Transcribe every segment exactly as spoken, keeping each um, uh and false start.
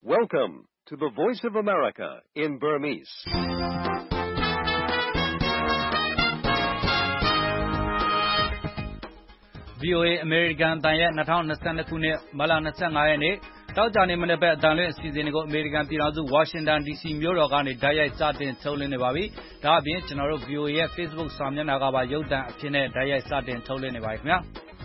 Welcome to the Voice of America in Burmese. V O A American တန်ရဲ့၂၀၂၂ခုနှစ်မတ်လ၂၅ရက်နေ့တောက်ကြနေမနေ့ဘက်အတန်လွင့်အစီအစဉ်တွေကိုအမေရိကန်ပြည်ထောင်စုဝါရှင်တန် ဒီစီ မြို့တော်ကနေတိုက်ရိုက်စတင်ထုတ်လွှင့်နေပါပြီ။ဒါအပြင်ကျွန်တော်တို့ V O A ရဲ့ Facebook စာမျက်နှာကပါရုပ်သံအဖြစ်နဲ့တိုက်ရိုက်စတင်ထုတ်လွှင့်နေပါပြီခင်ဗျာ။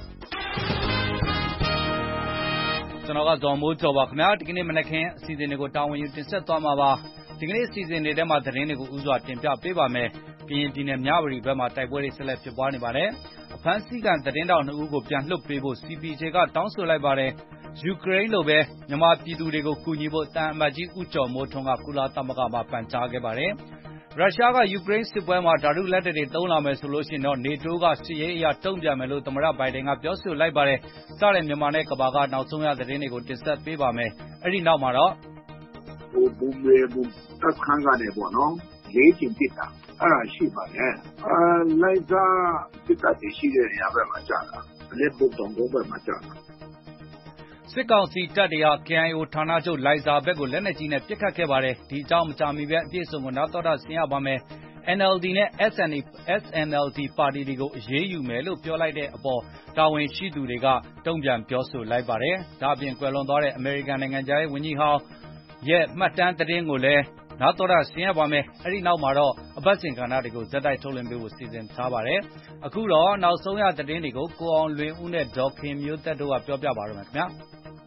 ကျွန်တော်ကဇော်မိုးကျော်ပါခင်ဗျာဒီကနေ့မနက်ခင်းအစီအစဉ်တွေကိုတာဝန်ယူတင်ဆက်သွားမှာပါဒီကနေ့အစီအစဉ်တွေထဲမှာသတင်းတွေကိုဥစွာတင်ပြပေးပါမယ်ကရင်ပြည်နယ်မြဝတီဘက်မှာတိုက်ပွဲတွေဆက်လက်ဖြစ်ပွားနေပါတယ်အဖမ်းဆီးခံသတင်းတောက်နှစ်ဦးကိုပြန်လွှတ်ပေးဖို့ C P J ကတောင်းဆိုလိုက်ပါတယ်ယူကရိန်းလိုပဲမြန်မာပြည်သူတွေကိုကူညီဖို့တန်အမတ်ကြီးဦးကျော်မိုးထွန်းကကုလသမဂ္ဂမှာပန်ကြားခဲ့ပါတယ်ရုရှားကယူကရိန်းစစ်ပွဲမှာဓာတုလက်နက်တွေသုံးလာမယ်ဆိုလို့ရှိရင်တော့နေတိုးကစစ်ရေးအရာတုံ့ပြန်မယ်လို့သမ္မတဘိုင်ဒန်ကပြောဆိုလိုက်ပါတယ်စတဲ့မြန်မာနဲ့ကမ္ဘာကနောက်ဆုံးရသတင်းတွေကိုတင်ဆက်ပေးပါမယ်အဲ့ဒီနောက်မှာတော့ဟိုဘူမေဘူတက်ခန်းကနေပေါ့နော်လေးချင်ပစ်တာအဲ့ဒါရှိပါတယ်အာလိုက်သာစစ်တပ်ရှိတဲ့နေရာဘက်မှာကြာတာလက်ပုတ်တုံဘက်မှာကြာတာစစ်ကောင်စီတပ်တွေက K I O ဌာနချုပ်လိုင်ဇာဘက်ကိုလက်နက်ကြီးနဲ့ပစ်ခတ်ခဲ့ပါတယ်ဒီအကြောင်းမကြာမီပဲအပြည့်အစုံကိုနောက်တော့ဆင်ရပါမယ် N L D နဲ့ S N L D ပါတီတွေကိုအရေးယူမယ်လို့ပြောလိုက်တဲ့အပေါ်တာဝန်ရှိသူတွေကတုံ့ပြန်ပြောဆိုလိုက်ပါတယ်ဒါအပြင်ကွယ်လွန်သွားတဲ့အမေရိကန်နိုင်ငံသားရဲ့ဝန်ကြီးဟောင်းရဲ့မှတ်တမ်းသတင်းကိုလည်းနောက်တော့ဆင်ရပါမယ်အဲ့ဒီနောက်မှာတော့အပတ်စဉ်ကဏ္ဍတွေကိုဇက်တိုက်ထုတ်လွှင့်ပေးဖို့စီစဉ်ထားပါတယ်အခုတော့နောက်ဆုံးရသတင်းတွေကိုကိုအောင်လွင်ဦးနဲ့ဒေါ်ခင်မျိုးသက်တို့ကပြောပြပါရမယ်ခင်ဗျာ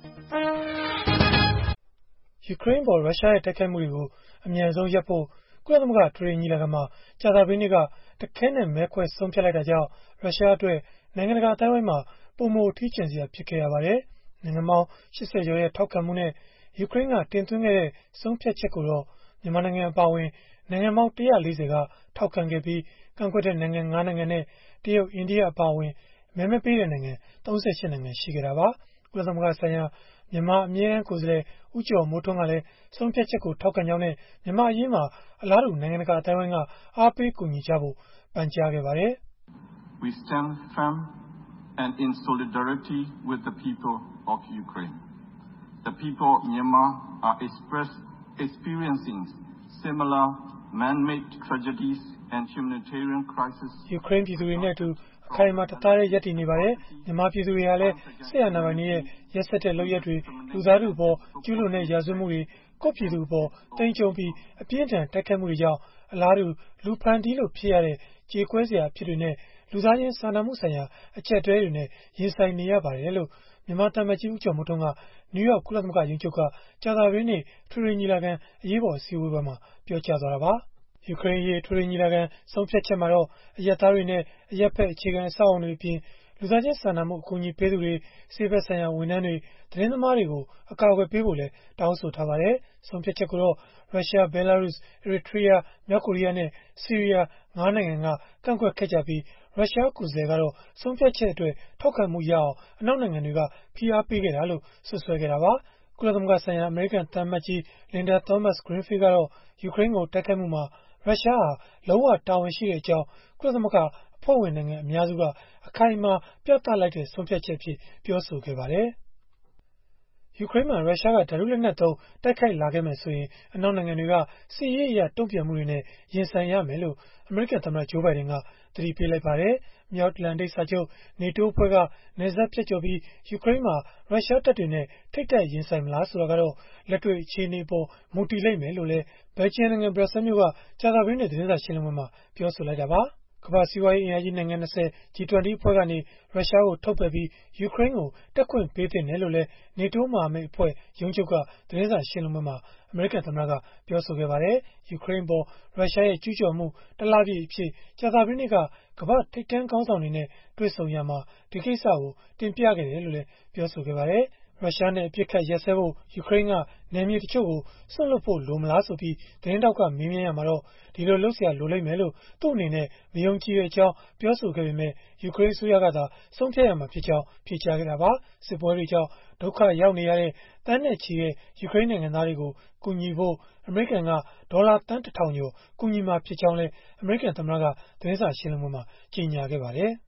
ယူကရိန်းပေါ်ရုရှားရဲ့တိုက်ခိုက်မှုတွေကိုအမြန်ဆုံးရပ်ဖို့ကုလသမဂ္ဂထွေထွေညီလာခံမှာကြာသပတေးနေ့ကတခဲနဲ့မဲခွဲဆုံးဖြတ်လိုက်တာကြောင့်ရုရှားအတွက်နိုင်ငံတကာအတိုင်းအဝိုင်းမှာပုံမထီးကျန်စရာဖြစ်ခဲ့ရပါတယ်နိုင်ငံပေါင်း၈၀ကျော်ရဲ့ထောက်ခံမှုနဲ့ယူကရိန်းကတင်သွင်းခဲ့တဲ့ဆုံးဖြတ်ချက်ကိုတော့မြန်မာနိုင်ငံအပါအဝင်နိုင်ငံပေါင်း၁၄၀ကထောက်ခံခဲ့ပြီးကန့်ကွက်တဲ့နိုင်ငံ၅နိုင်ငံနဲ့တရုတ်အိန္ဒိယအပါအဝင်မဲမပေးတဲ့နိုင်ငံ၃၈နိုင်ငံရှိခဲ့တာပါကုလသမဂ္ဂဆိုင်ရာမြန်မာအမြဲတမ်းကိုယ်စားလှယ်ဦးကျော်မိုးထွန်းကလည်းဆုံးဖြတ်ချက်ကိုထောက်ခံကြောင်းနဲ့မြန်မာအရေးမှာအလားတူနိုင်ငံတကာအတိုင်းအဝိုင်းကအားပေးကူညီကြဖို့ပန်ကြားခဲ့ပါတယ်။ We stand firm and in solidarity with the people of Ukraine. The people of Myanmar are express, experiencing similar man-made tragedies and humanitarian crises. ယူကရိန်းပြည်သူတွေနဲ့အတူအခိုင်အမာတသားတည်းရပ်တည်နေပါတယ်မြန်မာပြည်သူတွေဟာလည်းစစ်အာဏာပိုင်တွေရဲ့ရက်စက်တဲ့လုပ်ရက်တွေလူသားထုအပေါ်ကျူးလွန်တဲ့ရာဇဝတ်မှုတွေကိုယ့်ပြည်သူအပေါ်တိမ်ကြုံပြီးအပြင်းထန်တိုက်ခိုက်မှုတွေကြောင့်အလားတူလူဖန်တီးလို့ဖြစ်ရတဲ့ကြေကွဲစရာအဖြစ်တွေနဲ့လူသားချင်းစာနာမှုဆိုင်ရာအချက်တွဲတွေနဲ့ရင်ဆိုင်နေရပါတယ်လို့မြန်မာတမန်ကြီးဦးကျော်မိုးထွန်းကနယူးယောက်ကုလသမဂ္ဂရုံးချုပ်ကကြာသပတေးနေ့ထွေထွေညီလာခံအရေးပေါ်အစည်းအဝေးပွဲမှာပြောကြားသွားတာပါယူကရိန်းရေးထွေထွေညီလာခံဆုံးဖြတ်ချက်မှာတော့အရပ်သားတွေနဲ့အရပ်ဖက်အခြေခံအဆောက်အအုံတွေအပြင်လူသားချင်းစာနာမှုအကူအညီပေးသူတွေစေဘက်ဆိုင်ရာဝန်ထမ်းတွေသတင်းသမားတွေကိုအကာအကွယ်ပေးဖို့လည်းတောင်းဆိုထားပါတယ်ဆုံးဖြတ်ချက်ကိုတော့ရုရှားဘဲလာရုစ်အရီထရီးယားမြောက်ကိုရီးယားနဲ့ဆီးရီးယားငါးနိုင်ငံကကန့်ကွက်ခဲ့ကြပြီးရုရှားကိုယ်စားလှယ်ကတော့ဆုံးဖြတ်ချက်အတွက်ထောက်ခံမှုရအောင်အနောက်နိုင်ငံတွေကဖိအားပေးခဲ့တာလို့ဆွဆွဲခဲ့တာပါကုလသမဂ္ဂဆိုင်ရာအမေရိကန်သံအမတ်ကြီးလင်ဒါသောမတ်စ်ဂရင်းဖီးကတော့ယူကရိန်းကိုတိုက်ခိုက်မှုမှာရုရှားဟာလုံးဝတာဝန်ရှိတဲ့အကြောင်းကုလသမဂ္ဂအဖွဲ့ဝင်နိုင်ငံအများစုကအခိုင်အမာပြသလိုက်တဲ့ဆုံးဖြတ်ချက်အဖြစ်ပြောဆိုခဲ့ပါတယ်။ယူကရိန်းမှာရုရှားကဓာတုလက်နက်သုံးတိုက်ခိုက်လာခဲ့မယ်ဆိုရင်အနောက်နိုင်ငံတွေကစစ်ရေးအရတုံ့ပြန်မှုတွေနဲ့ရင်ဆိုင်ရမယ်လို့အမေရိကန်သမ္မတဂျိုးဘိုင်ဒန်ကသတိပေးလိုက်ပါတယ်။မြောက်အတ္တလန်တိတ်စာချုပ်နေတိုးအဖွဲ့ကနယ်စပ်ဖြတ်ကျော်ပြီးယူကရိန်းမှာရုရှားတပ်တွေနဲ့ထိပ်တိုက်ရင်ဆိုင်မလားဆိုတာကတော့လက်တွေ့အခြေအနေပေါ်မူတည်လိမ့်မယ်လို့လည်းဘယ်လ်ဂျီယံနိုင်ငံဘရပ်ဆဲလ်မြို့ကကြာသပတေးနေ့သတင်းစာရှင်းလင်းပွဲမှာပြောဆိုလိုက်တာပါကမ္ဘာစီးပွားရေးအင်အားကြီးနိုင်ငံ၂၀ G ၂၀ အဖွဲ့ကနေရုရှားကိုထုတ်ပယ်ပြီးယူကရိန်းကိုတက်ခွင့်ပေးသင့်တယ်လို့လည်းနေတိုးမဟာမိတ်အဖွဲ့ရုံးချုပ်ကသတင်းစာရှင်းလင်းပွဲမှာအမေရိကန်သမ္မတကပြောဆိုခဲ့ပါတယ်ယူကရိန်းပေါ်ရုရှားရဲ့ကျူးကျော်မှုတလပြည့်အဖြစ်ကြာသပတေးနေ့ကကမ္ဘာထိပ်တန်းခေါင်းဆောင်တွေနဲ့တွေ့ဆုံရမှာဒီကိစ္စကိုတင်ပြခဲ့တယ်လို့လည်းပြောဆိုခဲ့ပါတယ်ရုရှားနဲ့အပြစ်ခတ်ရက်စဲဖို့ယူကရိန်းကနယ်မြေတချို့ကိုဆွန့်လွတ်ဖို့လိုမလားဆိုပြီးသတင်းတောက်ကမေးမြန်းရမှာတော့ဒီလိုလုပ်เสียလိုလိမ့်မယ်လို့သူ့အနေနဲ့မယုံကြည်တဲ့အကြောင်းပြောဆိုခဲ့ပေမဲ့ယူကရိန်းအစိုးရကသာဆုံးဖြတ်ရမှာဖြစ်ကြောင်းဖြေကြားခဲ့တာပါစစ်ပွဲတွေကြောင့်ဒုက္ခရောက်နေရတဲ့တန်းနဲ့ချီတဲ့ယူကရိန်းနိုင်ငံသားတွေကိုကူညီဖို့အမေရိကန်ကဒေါ်လာတန်းတစ်ထောင်ကျော်ကူညီမှာဖြစ်ကြောင်းလည်းအမေရိကန်သမ္မတကသတင်းစာရှင်းလင်းပွဲမှာကြေညာခဲ့ပါတယ်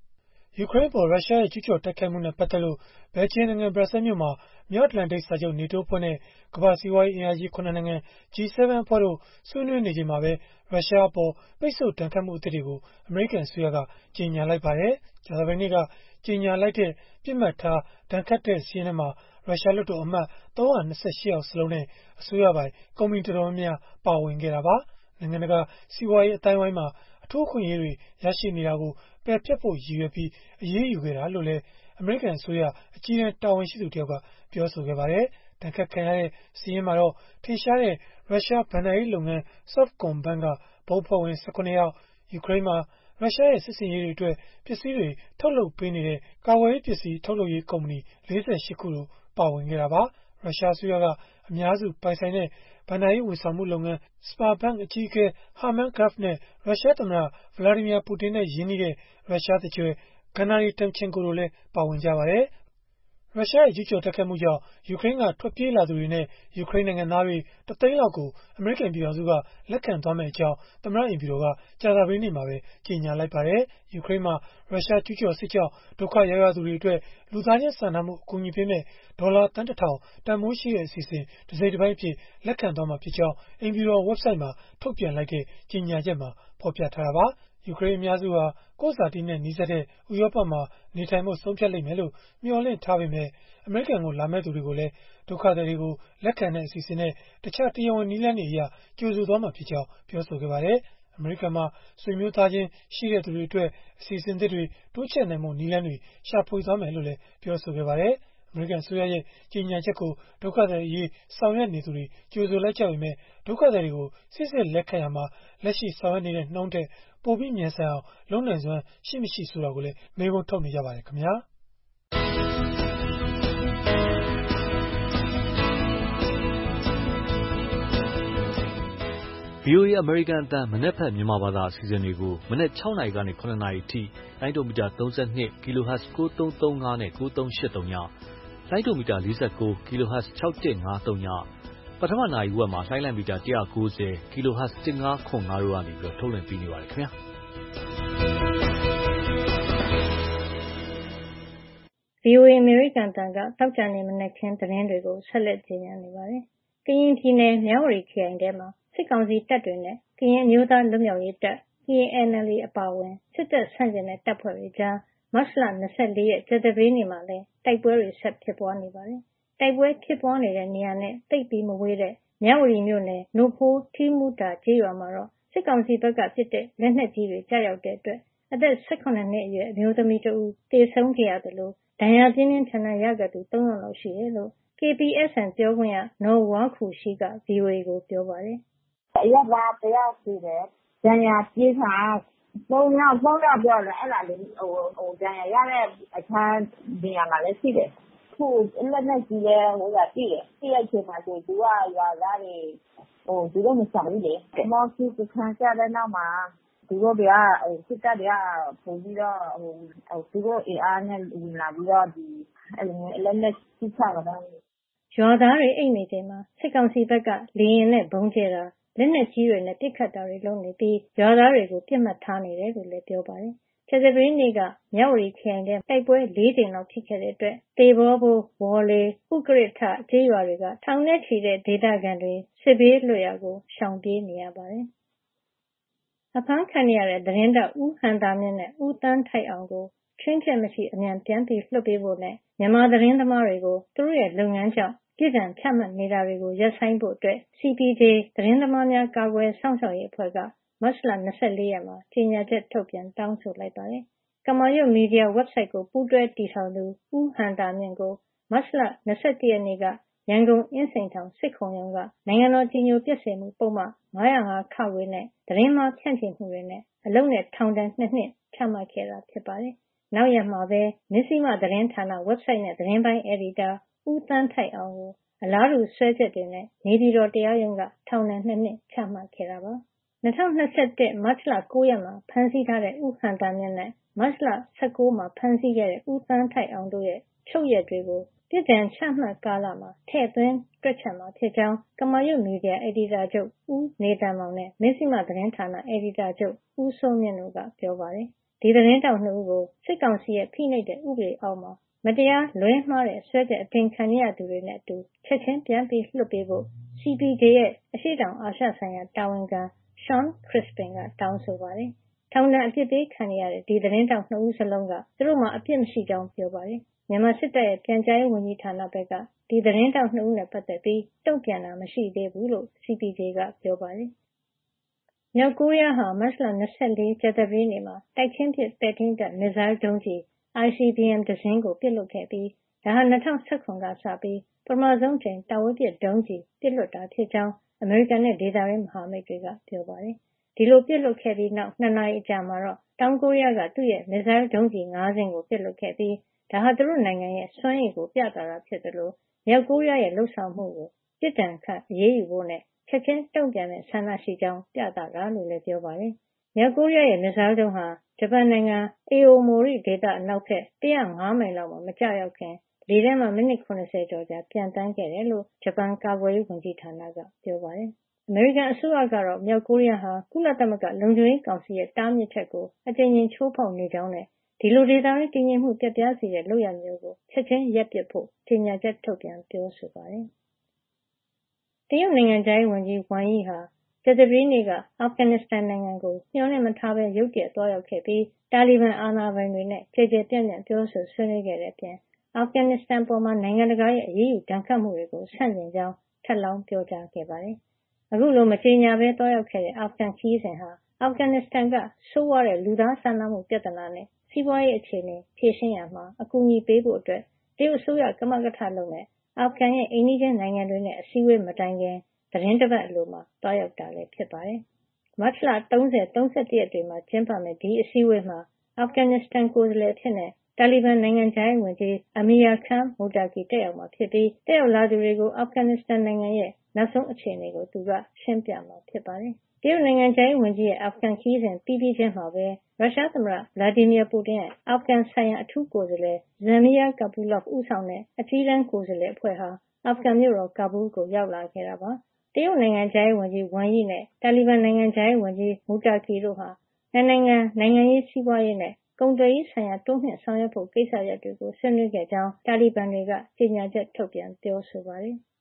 ယူကရိန်းပေါ်ရုရှားရဲ့ကျူးကျော်တိုက်ခိုက်မှုနဲ့ပတ်သက်လို့ဘယ်လ်ဂျီယံနိုင်ငံဘရပ်ဆဲမြို့မှာမြောက်အတ္တလန်တိတ်စာချုပ် NATO အဖွဲ့နဲ့ကမ္ဘာ့စီးပွားရေးအင်အားကြီးခုနစ်နိုင်ငံ G ဆဗန် အဖွဲ့တို့ဆွေးနွေးနေချိန်မှာပဲရုရှားအပေါ်ပိတ်ဆို့ဒဏ်ခတ်မှုအသစ်တွေကိုအမေရိကန်အစိုးရကကြေညာလိုက်ပါတယ်။ကြာသပတေးနေ့ကကြေညာလိုက်တဲ့ပြစ်မှတ်ထားဒဏ်ခတ်တဲ့စာရင်းထဲမှာရုရှားလွှတ်တော်အမတ်သုံးရာနှစ်ဆယ့်ရှစ်ယောက်စလုံးနဲ့အစိုးရပိုင်ကုမ္ပဏီတော်တော်များများပါဝင်ခဲ့တာပါ။နိုင်ငံတကာစီးပွားရေးအတိုင်းအဝိုင်းမှာအထူးအခွင့်အရေးတွေရရှိနေတာကိုပယ်ဖျက်ဖို့ရည်ရွယ်ပြီးအရေးယူခဲ့တာလို့လည်းအမေရိကန်အစိုးရအကြီးအကဲတာဝန်ရှိသူတယောက်ကပြောဆိုခဲ့ပါတယ်။ဒဏ်ခတ်ခံရတဲ့စာရင်းမှာတော့ထင်ရှားတဲ့ရုရှားဘဏ္ဍာရေးလုပ်ငန်း Sovcombank ကဘုတ်အဖွဲ့ဝင်၁၇ယောက်ယူကရိန်းမှာရုရှားရဲ့စစ်စင်ရေးတွေအတွက်ပစ္စည်းတွေထုတ်လုပ်ပေးနေတဲ့ကာကွယ်ရေးပစ္စည်းထုတ်လုပ်ရေးကုမ္ပဏီလေးဆယ့်ရှစ်ခုတို့ပါဝင်ခဲ့တာပါ။ရုရှားအစိုးရကအများစုပိုင်ဆိုင်တဲ့ဘဏ္ဍာရေးဝန်ဆောင်မှုလုပ်ငန်း Sberbank အကြီးအကဲ Herman Gref နဲ့ရုရှားသမ္မတ Vladimir Putin နဲ့ရင်းနှီးတဲ့ရုရှားသူကြွယ် Gennady Timchenko တို့လည်းပါဝင်ကြပါတယ်။ ရုရှားရဲ့ကျူးကျော်တိုက်ခိုက်မှုကြောင့်ယူကရိန်းကထွက်ပြေးလာသူတွေနဲ့ယူကရိန်းနိုင်ငံသားတွေတသိန်းလောက်ကိုအမေရိကန်ပြည်ထောင်စုကလက်ခံသွားမယ့်အကြောင်းသမ္မတအိမ်ဖြူတော်ကကြာသပတေးနေ့မှာပဲကြေညာလိုက်ပါတယ်။ယူကရိန်းမှာရုရှားကျူးကျော်စစ်ကြောင့်ဒုက္ခရောက်ရသူတွေအတွက်လူသားချင်းစာနာမှုအကူအညီပေးမဲ့ဒေါ်လာသန်းတစ်ထောင်တန်ဖိုးရှိတဲ့အစီအစဉ်တစ်စိတ်တစ်ပိုင်းအဖြစ်လက်ခံသွားမှာဖြစ်ကြောင်းအိမ်ဖြူတော် website မှာထုတ်ပြန်လိုက်တဲ့ကြေညာချက်မှာဖော်ပြထားတာပါ။ယူကရိန်းအများစုဟာကိုယ့်ဇာတိနဲ့နီးစပ်တဲ့ဥရောပမှာနေထိုင်ဖို့ဆုံးဖြတ်လိမ့်မယ်လို့မျှော်လင့်ထားပေမဲ့အမေရိကန်ကိုလာမဲ့သူတွေကိုလည်းဒုက္ခသည်တွေကိုလက်ခံတဲ့အစီအစဉ်နဲ့တခြားတရားဝင်နည်းလမ်းတွေအရကြိုဆိုသွားမှာဖြစ်ကြောင်းပြောဆိုခဲ့ပါတယ်။အမေရိကန်မှာဆွေမျိုးသားချင်းရှိတဲ့သူတွေအတွက်အစီအစဉ်သစ်တွေတိုးချဲ့နိုင်မှုနည်းလမ်းတွေရှာဖွေသွားမယ်လို့လည်းပြောဆိုခဲ့ပါတယ်။အမေရိကန်အစိုးရရဲ့ကြေညာချက်ကိုဒုက္ခသည်အရေးဆောင်ရွက်နေသူတွေကြိုဆိုလိုက်ကြပေမဲ့ဒုက္ခသည်တွေကိုစစ်စစ်လက်ခံရမှာလက်ရှိဆောင်ရွက်နေတဲ့နှုန်းတဲ့ပိုပြီးမြန်ဆန်အောင်လုပ်နိုင်စွမ်းရှိမရှိဆိုတာကိုလည်းမေးခွန်းထုတ်နေကြပါတယ်ခင်ဗျာ။ဗွီအိုအေ အမေရိကန်အသံမနက်ဖြန်မြန်မာဘာသာအစီအစဉ်တွေကိုမနက်၆နာရီကနေ၇နာရီအထိလိုင်းဒိုမီတာ၃၂ kHz ၉၃၃၅နဲ့၉၃၈၃ညလိုင်းဒိုမီတာ၄၉ kHz ၆၁၅၃ညပထမနာရီဝက်မှာလိုင်းလံမီတာ၁၉၀ kHz ၁၅ခွန်၅တို့ကနေပြီးထုတ်လွှင့်ပေးနေပါတယ်ခင်ဗျာ။ဗွီအိုအေ အမေရိကန်အသံကသောကြာနေ့မနက်ခင်းသတင်းတွေကိုဆက်လက်ကြေညာနေပါတယ်။ကရင်ပြည်နယ်မြဝတီခရိုင်ထဲမှာစစ်ကောင်စီတပ်တွေနဲ့ကရင်အမျိုးသားလွတ်မြောက်ရေးတပ် K N L A အပါအဝင်စစ်တပ်ဆန့်ကျင်တဲ့တပ်ဖွဲ့တွေကြားမတ်လ၂၄ရက်ကြာသပတေးနေ့မှာလည်းတိုက်ပွဲတွေဆက်ဖြစ်ပွားနေပါတယ်။တိုက်ပွဲဖြစ်ပွားနေတဲ့နေရာနဲ့တိတ်ပြီးမဝေးတဲ့မြဝတီမြို့နယ်နို့ဖိုးထီးမူတာကျေးရွာမှာတော့စစ်ကောင်စီဘက်ကပစ်တဲ့လက်နက်ကြီးတွေကြားရောက်တဲ့အတွက်အသက်၁၇နှစ်အရွယ်အမျိုးသမီးတဦးသေဆုံးခဲ့ရတယ်လို့ဒဏ်ရာပြင်းပြင်းထန်ထန်ရခဲ့သူသုံးယောက်လောက်ရှိတယ်လို့ K P S N ပြောခွင့်ရနော်ဝါခူရှိက ဗွီအိုအေကိုပြောပါတယ်။အရပ်သားတယောက်ရှိတယ်။ဒဏ်ရာပြင်းထန်သုံးယောက်သုံးယောက်ပြောတယ်အဲ့ဒါလေဟိုဟိုဒဏ်ရာရတဲ့အခန်းနေရာမှာလည်းရှိတယ်။ခုလက်နဲ့ကြီးလဲဟိုကကြည့်တယ်။ကြည့်ရချိန်မှာဆိုသူကရွာသားတွေဟိုသူတို့မဆောင်ဘူးလေ။မော်စီစခန်းကြတဲ့နောက်မှာသူတို့တွေကစစ်တပ်တွေကပုံပြီးတော့ဟိုသူတို့အင်အားနဲ့ဝင်လာပြီးတော့ဒီအဲ့လိုမျိုးလက်လက်ကြည့်ချတာတော့ရွာသားတွေအိတ်နေချိန်မှာစစ်ကောင်စီဘက်ကလေရင်နဲ့ဘုံကျဲတာလက်နက်ကြီးတွေနဲ့ပစ်ခတ်တာတွေလုပ်နေပြီးရွာသားတွေကိုပြစ်မှတ်ထားနေတယ်လို့လည်းပြောပါတယ်။ကြာသပတေးနေ့ကမြဝတီခရိုင်ထဲတိုက်ပွဲ၄ကြိမ်လောက်ဖြစ်ခဲ့တဲ့အတွက်တေဘောဘိုးဝေါ်လေဥကရထကျေးရွာတွေကထောင်နဲ့ချီတဲ့ဒေသခံတွေစစ်ဘေးလွတ်ရာကိုရှောင်ပြေးနေရပါတယ်။အဖမ်းခံရတဲ့သတင်းတောက်ဦးဟန်တာမြင့်နဲ့ဦးတန်းထိုက်အောင်ကိုချွင်းချက်မရှိအမြန်ပြန်ပြီးလွှတ်ပေးဖို့နဲ့မြန်မာသတင်းသမားတွေကိုသူတို့ရဲ့လုပ်ငန်းကြောင့်ပြည်ထံဖြတ်မှတ်နေတာတွေကိုရပ်ဆိုင်းဖို့အတွက် C P J သတင်းသမားများကာကွယ်စောင့်ရှောက်ရေးအဖွဲ့ကမတ်လ၂၄ရက်မှာကြေညာချက်ထုတ်ပြန်တောင်းဆိုလိုက်ပါတယ်။ကမာရွတ်မီဒီယာ website ကိုပူးတွဲတည်ထောင်သူဦးဟန်တာမြင့်ကိုမတ်လ၂၁ရက်နေ့ကရန်ကုန်အင်းစိန်ထောင်စစ်ခုံရုံးကနိုင်ငံတော်ကြီးညိုပျက်စေမှုပုံမှန်၅၀၅ခနဲ့သတင်းမှားဖြန့်ချီမှုတွေနဲ့အလုပ်နဲ့ထောင်ဒဏ်နှစ်နှစ်ချမှတ်ခဲ့တာဖြစ်ပါတယ်။နောက်ရက်မှာပဲမဇ္ဈိမသတင်းဌာန website နဲ့သတင်းပိုင်းအယ်ဒီတာဦးတန်းထိုက်အောင်ကိုအလားတူစွဲချက်တွေနဲ့နေပြည်တော်တရားရုံးကထောင်ဒဏ်နှစ်နှစ်ချမှတ်ခဲ့တာပါ။၂၀၂၁မတ်လ၉ရက်မှာဖမ်းဆီးထားတဲ့ဦးဟန်တာမြင့်နဲ့မတ်လ၁၉မှာဖမ်းဆီးခဲ့တဲ့ဦးတန်းထိုက်အောင်တို့ရဲ့ချုပ်ရက်တွေကိုပြစ်ဒဏ်ချမှတ်ကာလမှာထည့်သွင်းတွက်ချက်မှာဖြစ်ကြောင်းကမာရွတ်မီဒီယာအယ်ဒီတာချုပ်ဦးနေတန်မောင်နဲ့မဇ္ဈိမသတင်းဌာနအယ်ဒီတာချုပ်ဦးစိုးမြင့်တို့ကပြောပါတယ်။ဒီသတင်းတောက်နှစ်ဦးကိုစစ်ကောင်စီရဲ့ဖိနှိပ်တဲ့ဥပဒေအောက်မှာမတရားလွဲမှားတဲ့ဆွဲချက်အထင်ခံရသူတွေနဲ့အတူချက်ချင်းပြန်ပြီးလွှတ်ပေးဖို့ C P J ရဲ့အရှေ့တောင်အာရှဆိုင်ရာတာဝန်ခံ Sean Crispin ကတောင်းဆိုပါတယ်။ထောင်ဒဏ်အပြစ်ပေးခံရတဲ့ဒီသတင်းတောက်နှစ်ဦးစလုံးကသူတို့မှာအပြစ်မရှိကြောင်းပြောပါတယ်။မြန်မာစစ်တပ်ရဲ့ပြန်ကြားရေးဝန်ကြီးဌာနဘက်ကဒီသတင်းတောက်နှစ်ဦးနဲ့ပတ်သက်ပြီးတုံ့ပြန်တာမရှိသေးဘူးလို့ C P J ကပြောပါတယ်။မြောက်ကိုရီးယားဟာမတ်လ၂၄ကြာသပတေးနေ့မှာတိုက်ချင်းပစ်ပဲ့ထိန်းတပ်မစ်ဇိုင်းဒုံးကျည် I C B M တစင်းကိုပစ်လွှတ်ခဲ့ပြီးဒါဟာ၂၀၁၇ကစပြီးပထမဆုံးချိန်တာဝေးပစ်ဒုံးကျည်ပစ်လွှတ်တာဖြစ်ကြောင်းအမေရိကန်နဲ့ဒေသတွင်းမဟာမိတ်တွေကပြောပါတယ်။ဒီလိုပစ်လွှတ်ခဲ့ပြီးနောက်နှစ်နာရီအကြာမှာတော့တောင်ကိုရီးယားကသူ့ရဲ့မစ်ဇိုင်းဒုံးကျည်၅စင်းကိုပစ်လွှတ်ခဲ့ပြီးဒါဟာသူတို့နိုင်ငံရဲ့စွမ်းရည်ကိုပြသတာဖြစ်တယ်လို့မြောက်ကိုရီးယားရဲ့လှုပ်ဆောင်မှုကိုပြစ်ဒဏ်ခတ်အရေးယူဖို့နဲ့ချက်ချင်းတုံ့ပြန်တဲ့ဆန္ဒရှိကြောင်းပြသတာလို့လည်းပြောပါတယ်။မြောက်ကိုရီးယားရဲ့မစ်ဇိုင်းဒုံးဟာဂျပန်နိုင်ငံအေအိုမိုရီဒေသအနောက်ဘက်၁၀၅မိုင်လောက်မှာမကျရောက်ခင်လေထဲမှာမိနစ်၇၀ကျော်ကြာပြန်တန်းခဲ့တယ်လို့ဂျပန်ကာကွယ်ရေးဝန်ကြီးဌာနကပြောပါတယ်။အမေရိကန်အစိုးရကတော့မြောက်ကိုရီးယားဟာကုလသမဂ္ဂလုံခြုံရေးကောင်စီရဲ့တားမြစ်ချက်ကိုအကြိမ်ကြိမ်ချိုးဖောက်နေကြောင်းနဲ့ဒီလိုဒေသတွင်းတည်ငြိမ်မှုပြတ်ပြားစေတဲ့လုပ်ရပ်မျိုးကိုချက်ချင်းရပ်ပစ်ဖို့ကြေညာချက်ထုတ်ပြန်ပြောဆိုပါတယ်။တရုတ်နိုင်ငံခြားရေးဝန်ကြီးဝမ်ယီဟာကြာသပတေးနေ့ကအာဖဂန်နစ္စတန်နိုင်ငံကိုမျှော်လင့်မထားဘဲရုတ်တရက်သွားရောက်ခဲ့ပြီးတာလီဘန်အာဏာပိုင်တွေနဲ့ကြေကြေပြန့်ပြန့်ပြောဆိုဆွေးနွေးခဲ့တဲ့အပြင်အာဖဂန်နစ္စတန်ပေါ်မှာနိုင်ငံတကာရဲ့အရေးယူဒဏ်ခတ်မှုတွေကိုဆန့်ကျင်ကြောင်းထပ်လောင်းပြောကြားခဲ့ပါတယ်။အခုလိုမကြေညာဘဲသွားရောက်ခဲ့တဲ့အာဖဂန်ခရီးစဉ်ဟာအာဖဂန်နစ္စတန်ကဆိုးဝါးတဲ့လူသားစာနာမှုပြဿနာနဲ့စီးပွားရေးအခြေအနေဖြေရှင်းရမှာအကူအညီပေးဖို့အတွက်တရုတ်အစိုးရကမကထလုပ်တဲ့အာဖဂန်ရဲ့အိမ်နီးချင်းနိုင်ငံတွေနဲ့အစည်းအဝေးမတိုင်ခင်သတင်းတစ်ပတ်အလိုမှာတွားရောက်တာလည်းဖြစ်ပါတယ်။မတ်လ၃၀-၃၁ရက်တွေမှာကျင်းပမယ့်ဒီအစည်းအဝေးမှာအာဖဂန်နစ္စတန်ကိုယ်စားလှယ်ဖြစ်တဲ့တာလီဘန်နိုင်ငံခြားရေးဝန်ကြီးအမီယာခန်မိုတာကီတက်ရောက်မှာဖြစ်ပြီးတက်ရောက်လာသူတွေကိုအာဖဂန်နစ္စတန်နိုင်ငံရဲ့နောက်ဆုံးအခြေအနေကိုသူကရှင်းပြမှာဖြစ်ပါတယ်။တရုတ်နိုင်ငံခြားရေးဝန်ကြီးရဲ့အာဖဂန်ခရီးစဉ်ပြီးပြီးချင်းမှာပဲရုရှားသမ္မတဗလာဒီမီယာပူတင်ရဲ့အာဖဂန်ဆိုင်ရာအထူးကိုယ်စားလှယ်ဇမ်မီယာကာပူလော့ဦးဆောင်တဲ့အကြီးတန်းကိုယ်စားလှယ်အဖွဲ့ဟာအာဖဂန်မြို့တော်ကာဘူးကိုရောက်လာခဲ့တာပါ။တရုတ်နိုင်ငံခြားရေးဝန်ကြီးဝမ်ယီနဲ့တာလီဘန်နိုင်ငံခြားရေးဝန်ကြီးမူတာကီတို့ဟာနှစ်နိုင်ငံနိုင်ငံရေးစီးပွားရေးနဲ့ကုန်သွယ်ရေးဆိုင်ရာတိုးမြှင့်ဆောင်ရွက်ဖို့ကိစ္စရပ်တွေကိုဆွေးနွေးခဲ့ကြောင်းတာလီဘန်တွေကကြေညာချက်ထုတ်ပြန်ပြောဆိုပါတယ်။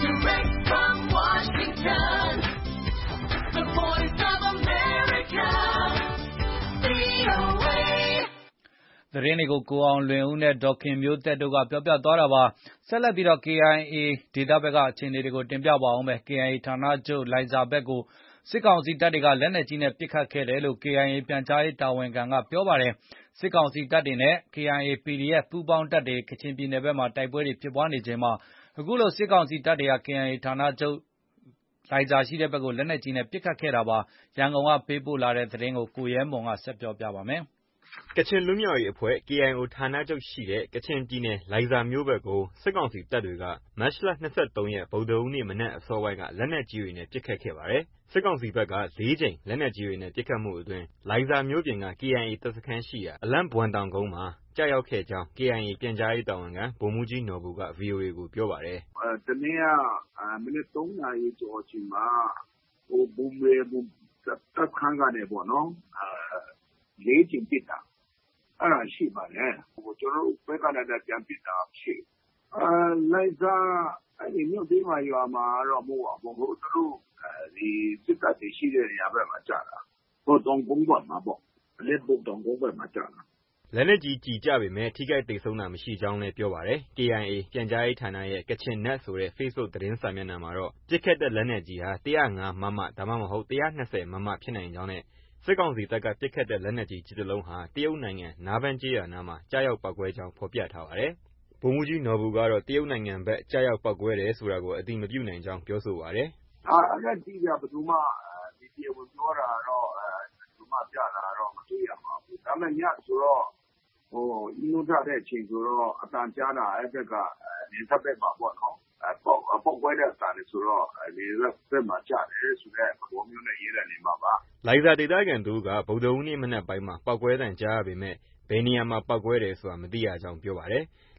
The Voice of America, V O A သတင်းတွေကိုကိုအောင်လွင်ဦးနဲ့ဒေါ်ခင်မျိုးသက်တို့ကပြောပြသွားတာပါဆက်လက်ပြီးတော့ K I A ဒေသဘက်ကအခြေအနေတွေကိုတင်ပြပါအောင်မယ် K I A ဌာနချုပ်လိုင်ဇာဘက်ကိုစစ်ကောင်စီတပ်တွေကလက်နက်ကြီးနဲ့ပစ်ခတ်ခဲ့တယ်လို့ K I A ပြန်ကြားရေးတာဝန်ခံကပြောပါတယ်စစ်ကောင်စီတပ်တွေနဲ့ K I A P D F ပူးပေါင်းတပ်တွေကချင်ပြည်နယ်ဘက်မှာတိုက်ပွဲတွေဖြစ်ပွားနေချိန်မှာအခုလိုစစ်ကောင်စီတပ်တွေက K I A ဌာနချုပ်လိုင်ဇာရှိတဲ့ဘက်ကိုလက်နက်ကြီးနဲ့ပစ်ခတ်ခဲ့တာပါရန်ကုန်ကပေးပို့လာတဲ့သတင်းကိုကိုရဲမွန်ကဆက်ပြောပြပါမယ်ကချင်လွတ်မြောက်ရေးအဖွဲ့ K I O ဌာနချုပ်ရှိတဲ့ကချင်ပြည်နယ်လိုင်ဇာမြို့ဘက်ကိုစစ်ကောင်စီတပ်တွေကမတ်လ၂၃ရက်ဗုဒ္ဓဟူးနေ့မနက်အစောပိုင်းကလက်နက်ကြီးတွေနဲ့ပစ်ခတ်ခဲ့ပါတယ်။စစ်ကောင်စီဘက်က၄ကြိမ်လက်နက်ကြီးတွေနဲ့ပစ်ခတ်မှုအတွင်းလိုင်ဇာမြို့ပြင်က K I A တပ်စခန်းရှိရာအလန့်ဘွမ်တောင်ကုန်းမှာကျရောက်ခဲ့ကြောင်း K I A ပြန်ကြားရေးတာဝန်ခံဗိုလ်မှူးကြီးနော်ဘူက V O A ကိုပြောပါတယ်။အဲတနေ့ကမနက်၃နာရီကျော်ချိန်မှာဟိုဘုံမေဘုံတပ်ခန်းကနေပေါ့နော်အဲ၄ကြိမ်ပစ်တာအဲ့ဒါရှိပါတယ်ဟိုကျွန်တော်တို့ဘက်ကလည်းပြန်ပစ်တာရှိအဲလိုက်စားအဲ့ဒီမြို့သေးမှာရွာမှာတော့မဟုတ်ပါဘူးဟိုသူတို့ဒီစစ်တပ်တွေရှိတဲ့နေရာဘက်မှာကြာတာဟိုတောင်ကုန်းဘက်မှာပေါ့လက်ဘုတ်တောင်ကုန်းဘက်မှာကြာတာလက်နက်ကြီးကြီးကြပေမဲ့ထိခိုက်ဒေဆုံးတာမရှိကြောင်းလည်းပြောပါတယ်။ K I A ပြန်ကြားရေးဌာနရဲ့ကချင်နက်ဆိုတဲ့ Facebook သတင်းစာမျက်နှာမှာတော့ပစ်ခတ်တဲ့လက်နက်ကြီးဟာ၁၀၅မမဒါမှမဟုတ်၁၂၀မမဖြစ်နိုင်ကြောင်းနဲ့စစ်ကောင်စီတပ်ကပစ်ခတ်တဲ့လက်နက်ကြီးကြီးတစ်လုံးဟာတရုတ်နိုင်ငံနားဘန်းကျေးရွာနားမှာကြားရောက်ပောက်ကွဲကြောင်းဖော်ပြထားပါတယ်။ဗိုလ်မှူးကြီးနော်ဘူကတော့တရုတ်နိုင်ငံဘက်ကြားရောက်ပောက်ကွဲတယ်ဆိုတာကိုအတိမပြုနိုင်ကြောင်းပြောဆိုပါတယ်။အာအဲ့ဒါကြီးကဘယ်သူမှဒီပြေဝင်ပြောတာတော့အဲဘယ်သူမှပြတာတော့မတွေ့ရပါဘူး။ဒါပေမဲ့ညဆိုတော့ဟိုအင်းတို့တဲ့အချိန်ဆိုတော့အတန်ကြားတာအဲ့ဘက်ကနေသက်ဘက်မှာပေါ့နော်အပေါက်အပေါက်ကွဲတဲ့အတန်ဆိုတော့ဒီဘက်မှာကြားတယ်ဆိုတဲ့ဘောမျိုးနဲ့ရေးတယ်နေမှာပါလိုင်ဇာဒေသခံတို့ကဗုဒ္ဓဟူးနေ့မနက်ပိုင်းမှာပောက်ကွဲတံကြားရပေမဲ့ဘယ်နေရာမှာပောက်ကွဲတယ်ဆိုတာမသိရကြောင်းပြောပါတယ်။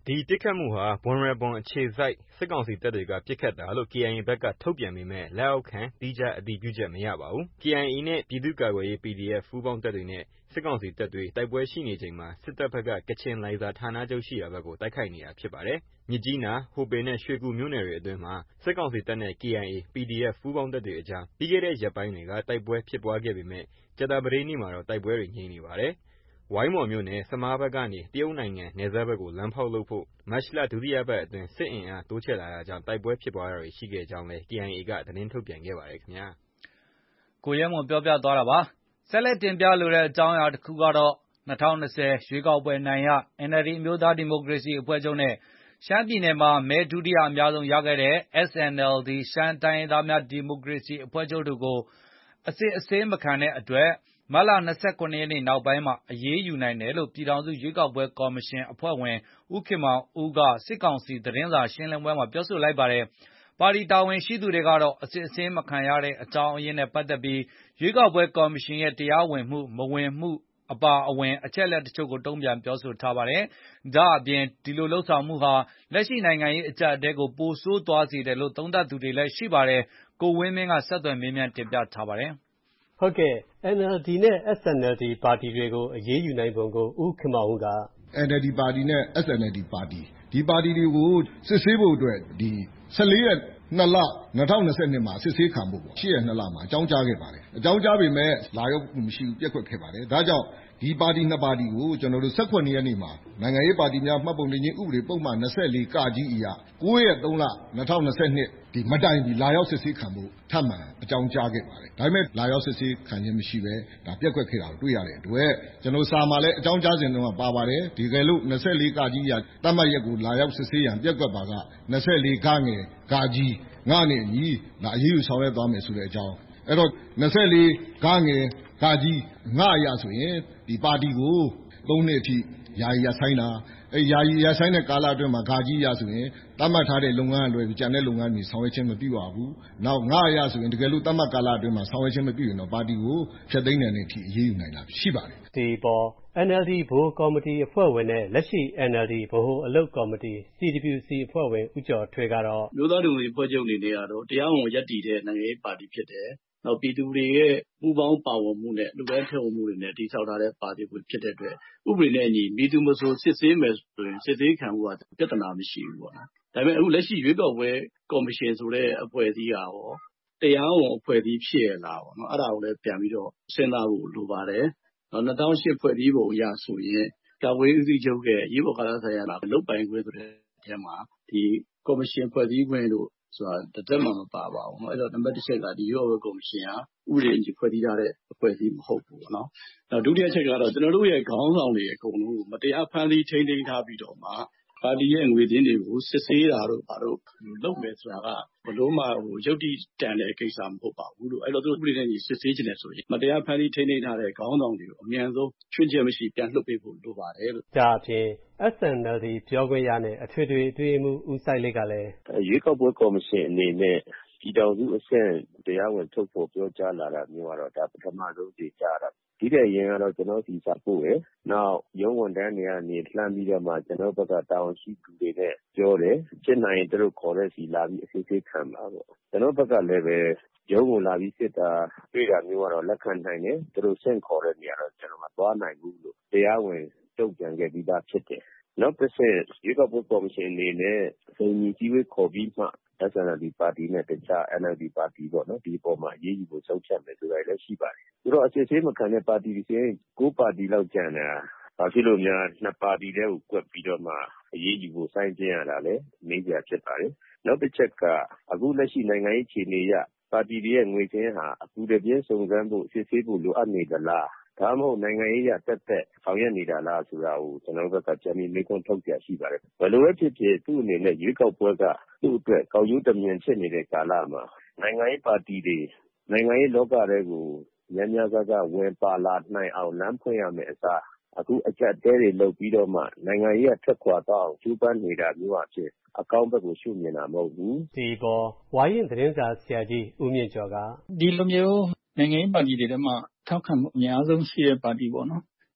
ဒီပစ်ခတ်မှုဟာဘွမ်ရဲဘွမ်အခြေစိုက်စစ်ကောင်စီတပ်တွေကပစ်ခတ်တာလို့ ကေအိုင်အေ ဘက်ကထုတ်ပြန်ပေမဲ့လက်အောက်ခံသီးခြားအတည်ပြုချက်မရပါဘူး။ ကေအိုင်အေ နဲ့ပြည်သူ့ကာကွယ်ရေး ပီဒီအက်ဖ် ပူးပေါင်းတပ်တွေနဲ့စစ်ကောင်စီတပ်တွေတိုက်ပွဲရှိနေချိန်မှာစစ်တပ်ဘက်ကကချင်လိုင်ဇာဌာနချုပ်ရှိရာဘက်ကိုတိုက်ခိုက်နေတာဖြစ်ပါတယ်။ မြစ်ကြီးနား ဟိုပင်နဲ့ရွှေကူမြို့နယ်တွေအတွင်းမှာစစ်ကောင်စီတပ်နဲ့ ကေအိုင်အေ ပီဒီအက်ဖ် ပူးပေါင်းတပ်တွေအကြားပြီးခဲ့တဲ့ရက်ပိုင်းတွေကတိုက်ပွဲဖြစ်ပွားခဲ့ပေမဲ့ကြာသပတေးနေ့မှာတော့တိုက်ပွဲတွေငြိမ်နေပါတယ်။ ဝိုင်းမော်မြို့နယ် ဆမားဘက်ကနေတရုတ်နိုင်ငံနယ်စပ်ဘက်ကိုလမ်းဖောက်လုပ်ဖို့မတ်လဒုတိယပတ်အတွင်းစစ်အင်အားတိုးချဲ့လာတာကြောင့်တိုက်ပွဲဖြစ်ပွားတာတွေရှိခဲ့ကြောင်းလည်း ကေအိုင်အေ ကသတင်းထုတ်ပြန်ခဲ့ပါတယ်ခင်ဗျာ။ကိုရဲမွန်ပြောပြသွားတာပါ။ဆက်လက်တင်ပြလိုတဲ့အကြောင်းအရာတစ်ခုကတော့၂၀၂၀ရွေးကောက်ပွဲအနိုင်ရ အန်အယ်လ်ဒီ အမျိုးသားဒီမိုကရေစီအဖွဲ့ချုပ်နဲ့ရှမ်းပြည်နယ်မှာမဲဒုတိယအများဆုံးရခဲ့တဲ့ အက်စ် အန် အယ်လ် ဒီ ရှမ်းတိုင်းရင်းသားများဒီမိုကရေစီအဖွဲ့ချုပ်တို့ကိုအစစ်အဆေးမခံတဲ့အတွက်မတ်လ၂၇ရက်နေ့နောက်ပိုင်းမှာအရေးယူနိုင်တယ်လို့ပြည်ထောင်စုရွေးကောက်ပွဲကော်မရှင်အဖွဲ့ဝင်ဦးခင်မောင်ဦးကစစ်ကောင်စီသတင်းစာရှင်းလင်းပွဲမှာပြောဆိုလိုက်ပါတယ်။ ပါတီတာဝန်ရှိသူတွေကတော့အစစ်အဆေးမခံရတဲ့အကြောင်းအရင်းနဲ့ပတ်သက်ပြီးရွေးကောက်ပွဲကော်မရှင်ရဲ့တရားဝင်မှုမဝင်မှုအပါအဝင်အချက်အလက်တချို့ကိုတုံ့ပြန်ပြောဆိုထားပါတယ်။ ဒါ့အပြင်ဒီလိုလုပ်ဆောင်မှုဟာလက်ရှိနိုင်ငံရေးအကျပ်အတည်းကိုပိုဆိုးသွားစေတယ်လို့သုံးသပ်သူတွေလည်းရှိပါတယ်။ ကိုဝင်းမင်းကဆက်သွယ်မေးမြန်းတင်ပြထားပါတယ်။ ဟုတ်ကဲ့ အန်အယ်လ်ဒီ နဲ့ အက်စ် အန် အယ်လ် ဒီ ပါတီတွေကိုအရေးယူနိုင်ပုံကိုဦးခင်မောင်ဦးကအန်အယ်လ်ဒီ ပါတီနဲ့ အက်စ် အန် အယ်လ် ဒီ ပါတီဒီပါတီတွေကိုစစ်ဆေးဖို့အတွက်ဒီ၁၄ရက်၂လ၂၀၂၂မှာစစ်ဆေးခံဖို့၈ရက်၂လမှာအကြောင်းကြားခဲ့ပါတယ်အကြောင်းကြားပေမဲ့လာရောက်မှုမရှိဘူးပျက်ကွက်ခဲ့ပါတယ်ဒါကြောင့်ဒီပါတီနှစ်ပါတီကိုကျွန်တော်တို့၁၇ရက်နေ့မှာနိုင်ငံရေးပါတီများမှတ်ပုံတင်ခြင်းဥပဒေပုံမှန်၂၄ကကြီးအရ၉ရက်၃လ၂၀၂၂ဒီမတိုင်ဒီလာရောက်စစ်ဆေးခံဖို့ထပ်မံအကြောင်းကြားခဲ့ပါတယ်ဒါပေမဲ့လာရောက်စစ်ဆေးခံခြင်းမရှိပဲဒါပျက်ကွက်ခဲ့တာကိုတွေ့ရတဲ့အတွက်ကျွန်တော်စာမှာလည်းအကြောင်းကြားစဉ်တုန်းကပါပါတယ်ဒီကယ်လို့၂၄ကကြီးအရတတ်မှတ်ရက်ကိုလာရောက်စစ်ဆေးရန်ပျက်ကွက်ပါက၂၄ဂငယ်ဂကြီးငါနဲ့ညီဒါအရေးယူဆောင်ရွက်သွားမယ်ဆိုတဲ့အကြောင်းအဲ့တော့၂၄ဂငယ်ဂကြီးငါအရဆိုရင်ဒီပါတီကိုသုံးနှစ်အထိယာယီရပ်ဆိုင်းတာအဲယာယီရပ်ဆိုင်းတဲ့ကာလအတွင်းမှာဂကြီးအရဆိုရင်တတ်မှတ်ထားတဲ့လုပ်ငန်းအလွယ်ပြီးကျန်တဲ့လုပ်ငန်းတွေဆောင်ရွက်ခြင်းမပြုရဘူးနောက်ငါအရဆိုရင်တကယ်လို့တတ်မှတ်ကာလအတွင်းမှာဆောင်ရွက်ခြင်းမပြုရင်တော့ပါတီကိုဖျက်သိမ်းနိုင်တဲ့အထိအရေးယူနိုင်တာရှိပါတယ်ဒီပေါ် အန်အယ်လ်ဒီ ဗဟိုကော်မတီအဖွဲ့ဝင်နဲ့လက်ရှိ အန်အယ်လ်ဒီ ဗဟိုအလုပ်ကော်မတီ စီ ဒဘလျူ စီ အဖွဲ့ဝင်ဦးကျော်ထွေးကတော့အမျိုးသားဒီမိုကရေစီအဖွဲ့ချုပ်အနေနဲ့ကတော့တရားဝင်ရပ်တည်တဲ့နိုင်ငံရေးပါတီဖြစ်တယ်နောက်ပြည်သူတွေရဲ့ပူးပေါင်းပါဝင်မှုနဲ့လူတိုင်းထည့်ဝင်မှုတွေနဲ့တည်ဆောက်ထားတဲ့ပါတီဖြစ်တဲ့အတွက်ဥပဒေနဲ့အညီမည်သူမဆိုစစ်ဆေးမယ်ဆိုရင်စစ်ဆေးခံဖို့ကပြဿနာမရှိဘူးပေါ့နော်ဒါပေမဲ့အခုလက်ရှိရွေးကောက်ပွဲကော်မရှင်ဆိုတဲ့အဖွဲ့အစည်းဟာရောတရားဝင်အဖွဲ့အစည်းဖြစ်ရလားပေါ့နော်အဲ့ဒါကိုလည်းပြန်ပြီးတော့စဉ်းစားဖို့လိုပါတယ်နော်၂၀၀၈ဖွဲ့စည်းပုံအရဆိုရင်ကာကွယ်ရေးဦးစီးချုပ်ရဲ့ရေးပေါ်ကာလဆိုင်ရာလုပ်ပိုင်ခွင့်ဆိုတဲ့အထဲမှာဒီကော်မရှင်ဖွဲ့စည်းခွင့်တို့ဆိုတာတစ်သက်မှမပါပါဘူးเนาะအဲ့တော့နံပါတ်တစ်ချက်ကဒီရွေးကောက်ပွဲကော်မရှင်ဟာဥပဒေအညီဖွဲ့စည်းထားတဲ့အဖွဲ့အစည်းမဟုတ်ဘူးเนาะနောက်ဒုတိယချက်ကတော့ကျွန်တော်တို့ရဲ့ခေါင်းဆောင်တွေအကုန်လုံးမတရားဖမ်းဆီးထိန်းသိမ်းထားပြီးတော့မှပါတီရဲ့ငွေကြေးတွေကိုစစ်ဆေးတာတို့ဘာလို့လုပ်မယ်ဆိုတာကဘလို့မှဟိုရုပ်တိတန်တဲ့ကိစ္စမဟုတ်ပါဘူးလို့အဲ့တော့သူဥပဒေနဲ့ညီစစ်ဆေးခြင်းနဲ့ဆိုရင်မတရားဖမ်းဆီးထိန်းသိမ်းထားတဲ့ခေါင်းဆောင်တွေကိုအမြန်ဆုံးချွင်းချက်မရှိပြန်လွှတ်ပေးဖို့လိုပါတယ်လို့ဒါအပြင် အက်စ် အန် အယ်လ် ဒီ ပြောခွင့်ရနဲ့အထွေထွေအတွင်းမှုဦးစိုက်လိတ်ကလည်းရွေးကောက်ပွဲကော်မရှင်အနေနဲ့ပြည်ထောင်စုအဆင့်တရားဝင်ထုတ်ဖော်ပြောကြားလာတာမျိုးကတော့ဒါပထမဆုံးကြိမ်ကြားတာဒီတဲ့အရင်ကတော့ကျွန်တော်စီစာပို့ရယ်နောက်ရုံးဝန်ထမ်းတွေကနေလှမ်းပြီးတော့မှကျွန်တော်ဘက်ကတာဝန်ရှိသူတွေနဲ့ပြောတယ်ဖြစ်နိုင်ရင်တို့ခေါ်တဲ့စီလာပြီးအစစ်ဆေးခံပါပေါ့ကျွန်တော်ဘက်ကလည်းပဲရုံးကိုလာပြီးစစ်တာတွေ့တာမျိုးကတော့လက်ခံနိုင်တယ်တို့ဆင့်ခေါ်တဲ့နေရာတော့ကျွန်တော်မသွားနိုင်ဘူးလို့တရားဝင်တုံ့ပြန်ခဲ့ပြီးသားဖြစ်တယ်နောက်တစ်ဆက်ရွေးကောက်ပွဲကော်မရှင်အနေနဲ့စုံညီကြီးဝေးခေါ်ပြီးမှ အက်စ် အန် အယ်လ် ဒီ ပါတီနဲ့တခြား အန် အယ်လ် ဒီ ပါတီပေါ့နော်ဒီအပေါ်မှာအရေးယူဖို့ဆုံးဖြတ်မယ်ဆိုတာလည်းရှိပါတယ်ဆိုတော့အစစ်အဆေးမခံတဲ့ပါတီတွေဆိုရင်၉ပါတီလောက်ကျန်တာဘာဖြစ်လို့များနှစ်ပါတီတည်းကိုကွက်ပြီးတော့မှအရေးယူဖို့စိုင်းကျင်းရတာလဲမေးစရာဖြစ်ပါတယ်နောက်တစ်ချက်ကအခုလက်ရှိနိုင်ငံရေးအခြေအနေအရပါတီတွေရဲ့ငွေကြေးဟာအကူတပြင်းစုံစမ်းဖို့စစ်ဆေးဖို့လိုအပ်နေသလားဒါမှမဟုတ်နိုင်ငံရေးရတက်တက်ဆောင်ရွက်နေတာလားဆိုတာကိုကျွန်တော်တို့ကကြံပြီးမေးခွန်းထုတ်ပြရှိပါတယ်ဘယ်လိုပဲဖြစ်ဖြစ်သူ့အနေနဲ့ရွေးကောက်ပွဲကသူ့အတွက်ကောက်ရိုးတမြန်ဖြစ်နေတဲ့ကာလမှာနိုင်ငံရေးပါတီတွေနိုင်ငံရေးလောကတွေကိုများများစားစားဝင်ပါလာနိုင်အောင်လမ်းဖွင့်ရမယ်အစားအခုအကြက်တဲတွေလုပ်ပြီးတော့မှနိုင်ငံရေးအထက်ခွာတော့အောင်ကျူးပန်းနေတာမျိုးအဖြစ်အကောင့်ဘက်ကိုရှုမြင်တာမဟုတ်ဘူးဒီပေါ်ဝိုင်းရင်သတင်းစာဆရာကြီးဦးမြင့်ကျော်ကဒီလိုမျိုးနိုင်ငံရေးပါတီတွေထဲမှာထောက်ခံမှုအများဆုံးရှိတဲ့ပါတီပေါ့နော်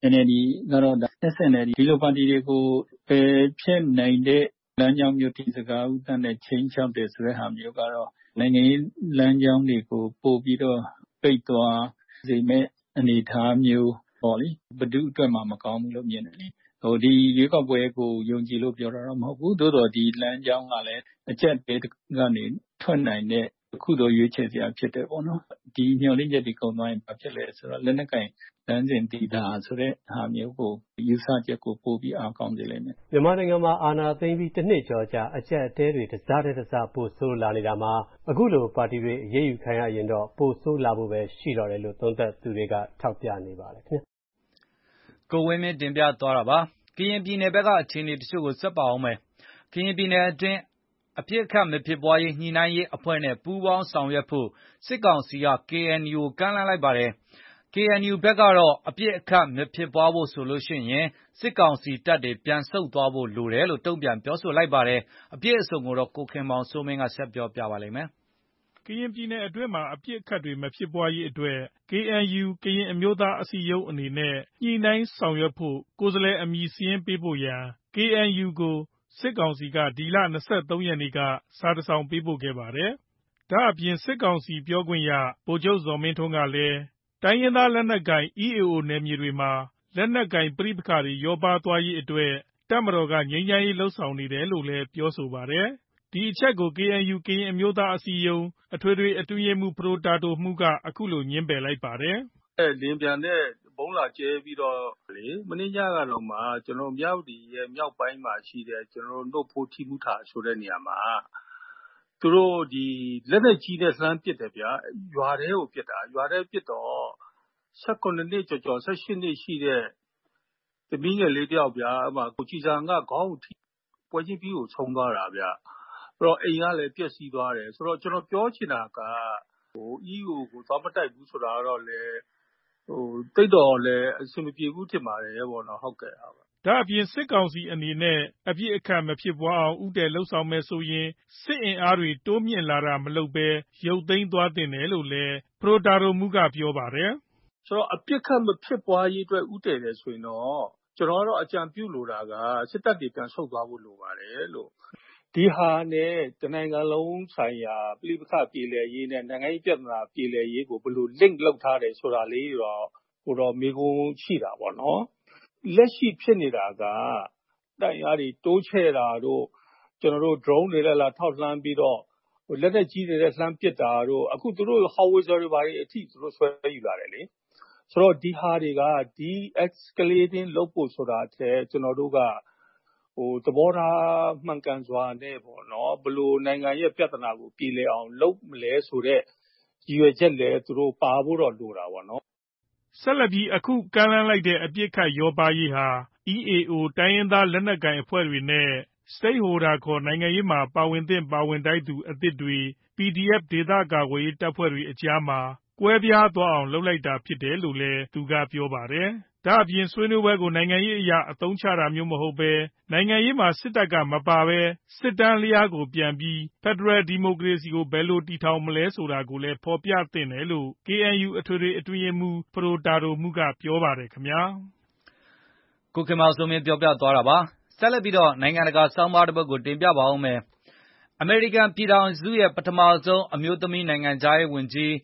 N L D ကတော့ S N L D ဒီလိုပါတီတွေကိုပယ်ဖျက်နိုင်တဲ့လမ်းကြောင်းမျိုးထိစကားဥသနဲ့ချိန်ချောက်တယ်ဆိုတဲ့ဟာမျိုးကတော့နိုင်ငံရေးလမ်းကြောင်းတွေကိုပို့ပြီးတော့ပိတ်သွားစေမဲ့အနေအထားမျိုးပေါ့လေဘယ်သူအတွက်မှမကောင်းဘူးလို့မြင်တယ်လေဟိုဒီရွေးကောက်ပွဲကိုယုံကြည်လို့ပြောတာတော့မဟုတ်ဘူးသို့တော်ဒီလမ်းကြောင်းကလည်းအကျက်တဲကနေထွက်နိုင်တဲ့အခုတော့ရွေးချယ်စရာဖြစ်တယ်ပေါ့နော်ဒီညှော်လင့်ချက်ဒီကုန်သွားရင်ဘာဖြစ်လဲဆိုတော့လက်နက်ကင်လမ်းစဉ်တည်တာဆိုတဲ့ဟာမျိုးကိုယူဆချက်ကိုပို့ပြီးအားကောင်းစေလိမ့်မယ်မြန်မာနိုင်ငံမှာအာဏာသိမ်းပြီးတစ်နှစ်ကျော်ကြာအကျက်တဲတွေတစားတဲ့တစားပို့ဆိုးလာနေတာမှာအခုလိုပါတီတွေအရေးယူခံရရင်တော့ပို့ဆိုးလာဖို့ပဲရှိတော့တယ်လို့သုံးသပ်သူတွေကထောက်ပြနေပါတယ်ခင်ဗျကိုဝင်းမင်းတင်ပြသွားတာပါကရင်ပြည်နယ်ဘက်ကအခြေအနေတချို့ကိုဆက်ပါအောင်မယ်ကရင်ပြည်နယ်အတွင်းအပြစ်အခတ်မဖြစ်ပွားရေးညှိနှိုင်းရေးအဖွဲ့နဲ့ပူးပေါင်းဆောင်ရွက်ဖို့စစ်ကောင်စီက K N U ကိုကမ်းလှမ်းလိုက်ပါတယ်။ K N U ဘက်ကတော့အပြစ်အခတ်မဖြစ်ပွားဖို့ဆိုလို့ရှိရင်စစ်ကောင်စီတပ်တွေပြန်ဆုတ်သွားဖို့လိုတယ်လို့တုံ့ပြန်ပြောဆိုလိုက်ပါတယ်။အပြည့်အစုံကိုတော့ကိုခင်မောင်စိုးမင်းကဆက်ပြောပြပါလိမ့်မယ်။ကရင်ပြည်နယ်အတွင်းမှာအပြစ်အခတ်တွေမဖြစ်ပွားရေးအတွက် K N U ကရင်အမျိုးသားအစည်းအရုံးအနေနဲ့ညှိနှိုင်းဆောင်ရွက်ဖို့ကိုယ်စားလှယ်အမည်စာရင်းပေးဖို့ရန် K N U ကိုစစ်ကောင်စီကဒီလ၂၃ရက်နေ့ကစာတစောင်ပေးပို့ခဲ့ပါတယ်။ဒါအပြင်စစ်ကောင်စီပြောခွင့်ရဗိုလ်ချုပ်ဇော်မင်းထွန်းကလည်းတိုင်းရင်းသားလက်နက်ကိုင် E A O နယ်မြေတွေမှာလက်နက်ကိုင်ပဋိပက္ခတွေလျော့ပါးသွားရေးအတွက်တပ်မတော်ကငြိမ်းချမ်းရေးလုပ်ဆောင်နေတယ်လို့လည်းပြောဆိုပါတယ်။ဒီအချက်ကို K N U ကရင်အမျိုးသားအစည်းအရုံးအထွေထွေအတွင်းရေးမှူးဖဒိုတာဒိုမှုးကအခုလိုငြင်းပယ်လိုက်ပါတယ်။အဲလင်းပြန်တဲ့ဘုံလာကျဲပြီးတော့လေမင်းညကတော့မှကျွန်တော်မြောက်ဒီရဲ့မြောက်ပိုင်းမှာရှိတဲ့ကျွန်တော်တို့ဖို့ထီမှုထာဆိုတဲ့နေရာမှာသူတို့ဒီလက်နဲ့ကြီးတဲ့လှမ်းပစ်တယ်ဗျာရွာထဲကိုပစ်တာရွာထဲပစ်တော့၁၈နှစ်ကျော်ကျော်၁၈နှစ်ရှိတဲ့တမီးငယ်လေးတယောက်ဗျာအမှကိုချီဆန်ကခေါင်းထိပွဲချင်းပြီးကိုဆုံးသွားတာဗျာအဲ့တော့အိမ်ကလည်းပျက်စီးသွားတယ်ဆိုတော့ကျွန်တော်ပြောချင်တာကဟို E O ကိုသွားမတိုက်ဘူးဆိုတာတော့လေဟိုတိတ်တော်လည်းအဆင်မပြေဘူးထင်ပါတယ်ပေါ့နော်ဟုတ်ကဲ့ဟုတ်ဒါအပြင်စစ်ကောင်စီအနေနဲ့အပြစ်အခတ်မဖြစ်ပွားအောင်ဥတည်လှုပ်ဆောင်မယ်ဆိုရင်စစ်အင်အားတွေတိုးမြင့်လာတာမလုပ်ဘဲရုပ်သိမ်းသွားတင်တယ်လို့လည်းပရိုတာရိုမူကပြောပါတယ်ဆိုတော့အပြစ်အခတ်မဖြစ်ပွားရေးအတွက်ဥတည်တယ်ဆိုရင်တော့ကျွန်တော်ကတော့အကြံပြုလိုတာကစစ်တပ်တွေပြန်ဆုတ်သွားဖို့လိုပါတယ်လို့ဒီဟာနဲ့တနိုင်ငံလုံးဆိုင်ရာပြည်ပခပြည်လေရေးနဲ့နိုင်ငံရေးပြဿနာပြည်လေရေးကိုဘယ်လို link လုပ်ထားတယ်ဆိုတာလေးတော့ဟိုတော့မိကုံးရှိတာပေါ့နော်လက်ရှိဖြစ်နေတာကတိုက်အားတွေတိုးချဲ့တာတို့ကျွန်တော်တို့ drone တွေလည်းလာထောက်လှမ်းပြီးတော့ဟိုလက်နဲ့ကြီးတွေလည်းလှမ်းပစ်တာတို့အခုသူတို့ howitzer တွေဘာတွေအထိသူတို့ဆွဲယူလာတယ်လေဆိုတော့ဒီဟာတွေကဒီ escalating လုပ်ဖို့ဆိုတာတဲ့ကျွန်တော်တို့ကဟိုသဘောထားမှန်ကန်စွာနဲ့ပေါ့နော်ဘလို့နိုင်ငံရဲ့ပြဿနာကိုပြည်လဲအောင်လုပ်မလဲဆိုတဲ့ရည်ရွယ်ချက်လည်းသူတို့ပါဖို့တော့လိုတာပေါ့နော်ဆက်လက်ပြီးအခုကမ်းလှမ်းလိုက်တဲ့အပြစ်ခတ်ရောပါရေးဟာ E A O တိုင်းရင်းသားလက်နက်ကိုင်အဖွဲ့တွေနဲ့ Stakeholder ခေါ်နိုင်ငံရေးမှာပါဝင်သင့်ပါဝင်ထိုက်သူအသစ်တွေ P D F ဒေသကာကွယ်ရေးတပ်ဖွဲ့တွေအကြားမှာကွဲပြားသွားအောင်လုပ်လိုက်တာဖြစ်တယ်လို့လည်းသူကပြောပါတယ်။ဒါအပြင်ဆွေးနွေးပွဲကိုနိုင်ငံရေးအရာအသုံးချတာမျိုးမဟုတ်ဘဲနိုင်ငံရေးမှာစစ်တပ်ကမပါဘဲစစ်တမ်းလျားကိုပြန်ပြီး Federal Democracy ကိုဘယ်လိုတည်ထောင်မလဲဆိုတာကိုလည်းဖော်ပြသင့်တယ်လို့ K N U အထွေထွေအတွင်းရေးမှူးဖဒိုတာဒိုမှုးကပြောပါတယ်ခင်ဗျာ။ကိုခင်မောင်စိုးမင်းပြောပြသွားတာပါ။ဆက်လက်ပြီးတော့နိုင်ငံတကာစောင်းပါးတစ်ပုဒ်ကိုတင်ပြပါဦးမယ်။အမေရိကန်ပြည်ထောင်စုရဲ့ပထမဆုံးအမျိုးသမီးနိုင်ငံခြားရေးဝန်ကြီး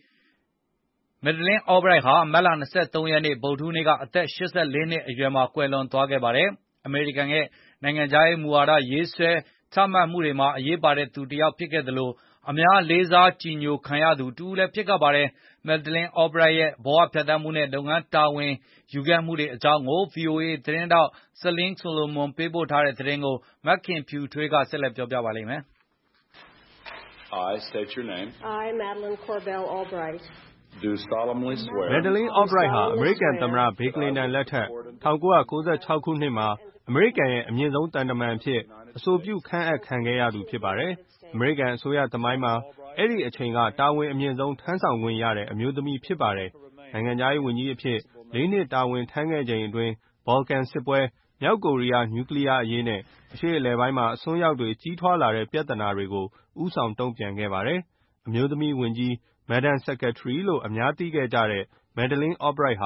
Madeleine Albright ဟာမတ်လ၂၃ရက်နေ့ဗုဒ္ဓဟူးနေ့ကအသက်၈၄နှစ်အရွယ်မှာကွယ်လွန်သွားခဲ့ပါတယ်။အမေရိကန်ရဲ့နိုင်ငံခြားရေးမူဝါဒရေးဆွဲချမှတ်မှုတွေမှာအရေးပါတဲ့သူတစ်ယောက်ဖြစ်ခဲ့သလိုအများလေးစားကြည်ညိုခံရသူတဦးလည်းဖြစ်ခဲ့ပါတယ်။ Madeleine Albright ရဲ့ဘဝဖြတ်သန်းမှုနဲ့လုပ်ငန်းတာဝန်ယူခဲ့မှုတွေအကြောင်းကို V O A သတင်းထောက် Celine Solomon ပေးပို့ထားတဲ့သတင်းကိုမခင်ဖြူထွေးကဆက်လက်ပြောပြပါလိမ့်မယ်။ I state your name. I Madeleine Corbell Albright. Do solemnly swear. Madeleine Albright ဟာအမေရိကန်သမ္မတဘီကလင်တန်လက်ထက်၁၉၉၆ခုနှစ်မှာအမေရိကန်ရဲ့အမြင့်ဆုံးတန်တမန်အဖြစ်အဆိုပြုခန့်အပ်ခံခဲ့ရသူဖြစ်ပါတယ်။အမေရိကန်အစိုးရသမိုင်းမှာအဲ့ဒီအချိန်ကတာဝန်အမြင့်ဆုံးထမ်းဆောင်ခွင့်ရတဲ့အမျိုးသမီးဖြစ်ပါတယ်။နိုင်ငံခြားရေးဝန်ကြီးအဖြစ်လေးနှစ်တာဝန်ထမ်းခဲ့ချိန်အတွင်းဘော်လကန်စစ်ပွဲမြောက်ကိုရီးယားနျူကလ িয়ার အရေးနဲ့အရှေ့အလယ်ပိုင်းမှာအစွန်းရောက်တွေကြီးထွားလာတဲ့ပြဿနာတွေကိုဦးဆောင်တုံ့ပြန်ခဲ့ပါတယ်။အမျိုးသမီးဝန်ကြီးMadam Secretary လို့အများသိခဲ့ကြတဲ့Madeleine Albright ဟာ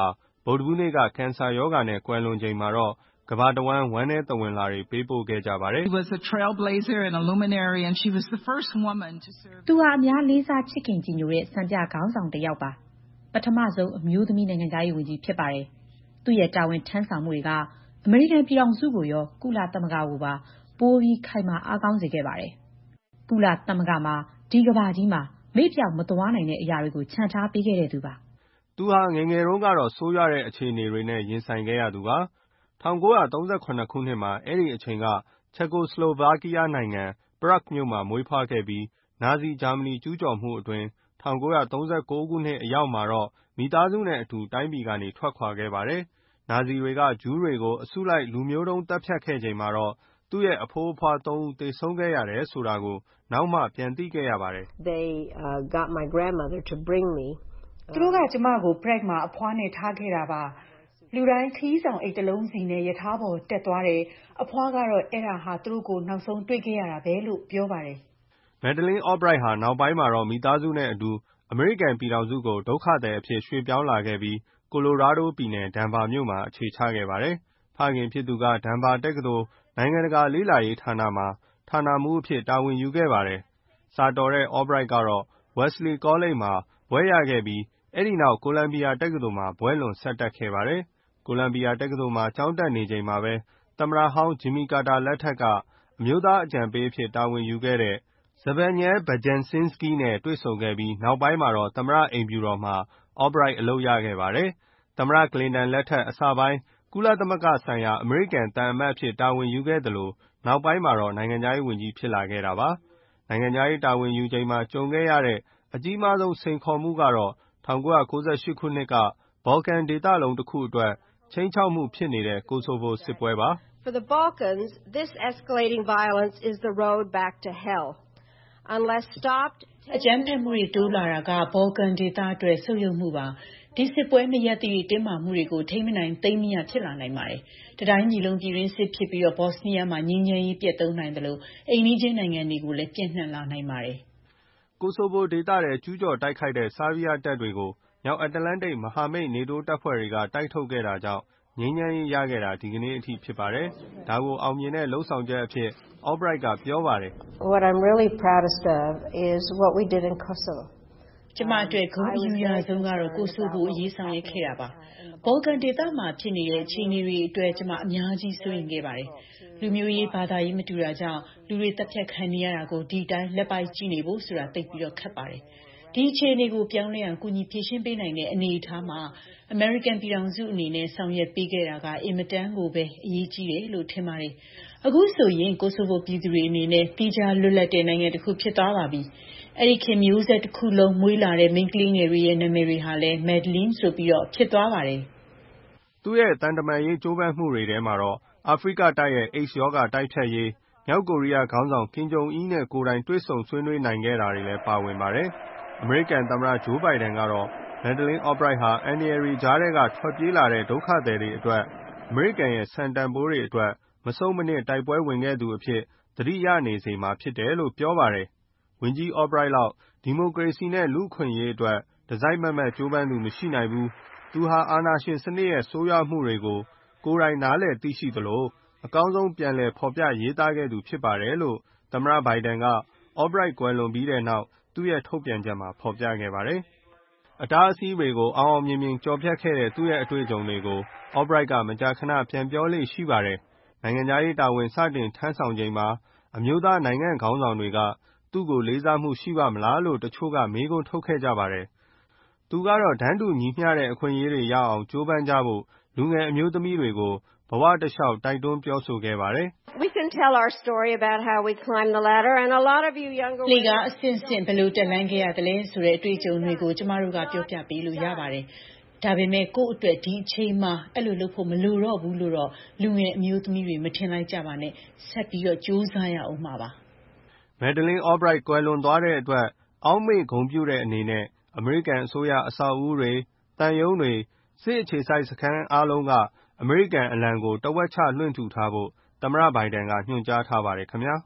ဗုဒ္ဓဟူးနေ့ကကင်ဆာရောဂါနဲ့ကွယ်လွန်ချိန်မှာတော့ကမ္ဘာတဝန်းဝမ်းနည်းသဝင်လာတွေပေးပို့ခဲ့ကြပါတယ်။ She was a trailblazer and a luminary and she was the first woman to serve. သူဟာအများလေးစားချစ်ခင်ကြည်ညိုတဲ့စံပြခေါင်းဆောင်တစ်ယောက်ပါပထမဆုံးအမျိုးသမီးနိုင်ငံသားရေးဝန်ကြီးဖြစ်ပါတယ်သူ့ရဲ့တာဝန်ထမ်းဆောင်မှုတွေကအမေရိကန်ပြည်ထောင်စုကိုရောကုလသမဂ္ဂကိုပါပိုပြီးခိုင်မာအားကောင်းစေခဲ့ပါတယ်ကုလသမဂ္ဂမှာဒီကမ္ဘာကြီးမှာမေ့ပြောင်မသွားနိုင်တဲ့အရာတွေကိုခြံထားပေးခဲ့တဲ့သူပါသူဟာငယ်ငယ်တုန်းကတော့ဆိုးရွားတဲ့အခြေအနေတွေနဲ့ရင်ဆိုင်ခဲ့ရသူပါ၁၉၃၇ခုနှစ်မှာအဲ့ဒီအချိန်ကချက်ကိုစလိုဗာကီးယားနိုင်ငံပရဂ်မြို့မှာမွေးဖွားခဲ့ပြီးနာဇီဂျာမနီကျူးကျော်မှုအတွင်း၁၉၃၉ခုနှစ်အရောက်မှာတော့မိသားစုနဲ့အတူတိုင်းပြည်ကနေထွက်ခွာခဲ့ပါတယ်နာဇီတွေကဂျူးတွေကိုအစုလိုက်လူမျိုးတုံးတပ်ဖြတ်ခဲ့ချိန်မှာတော့သူ့ရဲ့အဖိုးအဖွားသုံးဦးသေဆုံးခဲ့ရတယ်ဆိုတာကိုနောက်မှပြန်သိခဲ့ရပါတယ် They uh, got my grandmother to bring me သူတို့ကကျမကို Prague မှာအဖွားနဲ့ထားခဲ့တာပါလူတိုင်းခီးဆောင်အိတ်တလုံးစီနဲ့ယထာပေါ်တက်သွားတယ်အဖွားကတော့အဲ့ဒါဟာသူတို့ကိုနောက်ဆုံးတွေ့ခဲ့ရတာပဲလို့ပြောပါတယ် Madeleine Albright ဟာနောက်ပိုင်းမှာတော့မိသားစုနဲ့အတူအမေရိကန်ပြည်ထောင်စုကိုဒုက္ခသည်အဖြစ်ရွှေ့ပြောင်းလာခဲ့ပြီးကိုလိုရာဒိုပြည်နယ်ဒန်ဗာမြို့မှာအခြေချခဲ့ပါတယ်ဖခင်ဖြစ်သူကဒန်ဗာတက္ကသိုလ်နိုင်ငံတကာလေ့လာရေးဌာနမှာဌာနမှူးအဖြစ်တာဝန်ယူခဲ့ပါတယ်စာတော်တဲ့ Albright ကတော့ Wesley College မှာဘွဲ့ရခဲ့ပြီးအဲ့ဒီနောက်ကိုလံဘီယာတက္ကသိုလ်မှာဘွဲ့လွန်ဆက်တက်ခဲ့ပါတယ်ကိုလံဘီယာတက္ကသိုလ်မှာကျောင်းတက်နေချိန်မှာပဲသမ္မတဟောင်းဂျင်မီကာတာလက်ထက်ကအမျိုးသားအကြံပေးအဖြစ်တာဝန်ယူခဲ့တဲ့ Zbigniew Brzezinski နဲ့တွေ့ဆုံခဲ့ပြီးနောက်ပိုင်းမှာတော့သမ္မတအိမ်ဖြူတော်မှာ Albright အလုပ်ရခဲ့ပါတယ်သမ္မတကလင်တန်လက်ထက်အစပိုင်းကုလသမဂ္ဂဆိုင်ရာအမေရိကန်သံအမတ်အဖြစ်တာဝန်ယူခဲ့သလိုနောက်ပိုင်းမှာတော့နိုင်ငံခြားရေးဝန်ကြီးဖြစ်လာခဲ့တာပါနိုင်ငံခြားရေးတာဝန်ယူချိန်မှာကြုံခဲ့ရတဲ့အကြီးမားဆုံးစိန်ခေါ်မှုကတော့၁၉၉၈ခုနှစ်ကဘော်ကန်ဒေသလုံးတစ်ခုအတွက်ခြိမ်းခြောက်မှုဖြစ်နေတဲ့ကိုဆိုဗိုစစ်ပွဲပါ For the Balkans, this escalating violence is the road back to hell. Unless stopped, အကြမ်းဖက်မှုတွေတိုးလာတာကဘော်ကန်ဒေသအတွက်ဆုပ်ယုပ်မှုပါဒီစစ်ပွဲမရက်သည့်တင်းမာမှုတွေကိုထိမ့်မနိုင်သိမ်းမရဖြစ်လာနိုင်ပါတယ်တတိုင်းပြည်လုံးပြည်ရင်းစစ်ဖြစ်ပြီးတော့ဘော့စနီးယားမှာငြိမ်းချမ်းရေးပြတ်သုံးနိုင်တယ်လို့အိမ်နီးချင်းနိုင်ငံတွေကိုလည်းပြန့်နှံ့လာနိုင်ပါတယ်ကိုဆိုဗိုဒေသရဲ့ကျူးကျော်တိုက်ခိုက်တဲ့ဆားဗီးယားတပ်တွေကိုမြောက်အတ္တလန္တိတ်မဟာမိတ်နေတိုးတပ်ဖွဲ့တွေကတိုက်ထုတ်ခဲ့တာကြောင့်ငြိမ်းချမ်းရေးရခဲ့တာဒီကနေ့အထိဖြစ်ပါတယ်ဒါကိုအောင်မြင်တဲ့လှုပ်ဆောင်ချက်အဖြစ် Albright ကပြောပါတယ် What I'm really proudest of is what we did in Kosovo. ကျမအတွက်ဂုဏ်အယူရဆုံးကတော့ကိုဆိုဗိုအရေးဆောင်ရွက်ခဲ့တာပါဘော်ကန်ဒေသမှာဖြစ်နေတဲ့အခြေအနေတွေအတွက်ကျမအများကြီးစိုးရိမ်ခဲ့ပါတယ်လူမျိုးရေးဘာသာရေးမတူတာကြောင့်လူတွေတပ်ဖြတ်ခံနေရတာကိုဒီတိုင်းလက်ပိုက်ကြည့်နေဖို့ဆိုတာသိပြီးတော့ခက်ပါတယ်ဒီအခြေအနေကိုပြောင်းလဲအောင်ကူညီဖြည့်ရှင်းပေးနိုင်တဲ့အနေအထားမှာအမေရိကန်ပြည်ထောင်စုအနေနဲ့ဆောင်ရွက်ပေးခဲ့တာကအင်မတန်ကိုပဲအရေးကြီးတယ်လို့ထင်ပါတယ်အခုဆိုရင်ကိုဆိုဗိုပြည်သူတွေအနေနဲ့တိကျလွတ်လပ်တဲ့နိုင်ငံတစ်ခုဖြစ်သွားပါပြီအဲ့ဒီခင်မျိုးဆက်တစ်ခုလုံးမွေးလာတဲ့မိန်းကလေးငယ်တွေရဲ့နာမည်တွေဟာလည်း Madeline ဆိုပြီးတော့ဖြစ်သွားပါတယ်သူ့ရဲ့တန်တမာရေးကြိုးပမ်းမှုတွေထဲမှာတော့အာဖရိကတိုက်ရဲ့ AIDS ရောဂါတိုက်ဖျက်ရေးမြောက်ကိုရီးယားခေါင်းဆောင်ကင်ဂျုံအီးနဲ့ကိုယ်တိုင်တွေ့ဆုံဆွေးနွေးနိုင်ခဲ့တာတွေလည်းပါဝင်ပါတယ်အမေရိကန်သမ္မတဂျိုးဘိုင်ဒန်ကတော့ Madeleine Albright ဟာအန်ဒီအရီကြားထဲကထွက်ပြေးလာတဲ့ဒုက္ခသည်တွေအတွက်အမေရိကန်ရဲ့စံတန်ဖိုးတွေအတွက်မဆုံးမနစ်တိုက်ပွဲဝင်ခဲ့သူအဖြစ်သတိရနေစေမှာဖြစ်တယ်လို့ပြောပါတယ်ဝန်ကြီး Albright လောက်ဒီမိုကရေစီနဲ့လူ့အခွင့်အရေးအတွက်တစိုက်မတ်မတ်ကြိုးပမ်းသူမရှိနိုင်ဘူးသူဟာအာဏာရှင်စနစ်ရဲ့ဆိုးရွားမှုတွေကိုကိုယ်တိုင်နားလည်သိရှိသလိုအကောင်းဆုံးပြန်လည်ဖော်ပြရေးသားခဲ့သူဖြစ်ပါတယ်လို့သမ္မတဘိုင်ဒန်က Albright ကွယ်လွန်ပြီးတဲ့နောက်သူ့ရဲ့ထုတ်ပြန်ချက်မှာဖော်ပြခဲ့ပါတယ်အတားအဆီးတွေကိုအောင်အောင်မြင်မြင်ကျော်ဖြတ်ခဲ့တဲ့သူ့ရဲ့အတွေ့အကြုံတွေကို Albright ကမကြာခဏပြန်ပြောလေ့ရှိပါတယ်နိုင်ငံခြားရေးတာဝန်စတင်ထမ်းဆောင်ချိန်မှာအမျိုးသားနိုင်ငံခေါင်းဆောင်တွေကသူ့ကိုလေးစားမှုရှိပါမလားလို့တချို့ကမေးခွန်းထုတ်ခဲ့ကြပါတယ်သူကတော့တန်းတူညီမျှတဲ့အခွင့်အရေးတွေရအောင်ကြိုးပမ်းကြဖို့လူငယ်အမျိုးသမီးတွေကိုဘဝတစ်လျှောက်တိုက်တွန်းပြောဆိုခဲ့ပါတယ် We can tell our story about how we climbed the ladder and a lot of you younger လေကအဆင့်ဆင့်ဘယ်လိုတက်လှမ်းခဲ့ရတယ်လဲဆိုတဲ့အတွေ့အကြုံတွေကိုကျမတို့ကပြောပြပေးလို့ရပါတယ်ဒါပေမဲ့ကိုယ့်အတွက်ဒီအချိန်မှာအဲ့လိုလုပ်ဖို့မလိုတော့ဘူးလို့တော့လူငယ်အမျိုးသမီးတွေမထင်လိုက်ကြပါနဲ့ဆက်ပြီးတော့ကြိုးစားရအောင်ပါပါ Madeleine Albright ကွယ်လွန်သွားတဲ့အတွက်အောက်မေ့ဂုဏ်ပြုတဲ့အနေနဲ့အမေရိကန်အစိုးရအဆောက်အဦတွေတန်ယုံတွေစစ်အခြေစိုက်စခန်းအားလုံးကအမေရိကန်အလံကိုတဝက်ချလွှင့်ထူထားဖို့သမ္မတဘိုင်ဒန်ကညွှန်ကြားထားပါတယ်ခင်ဗျာ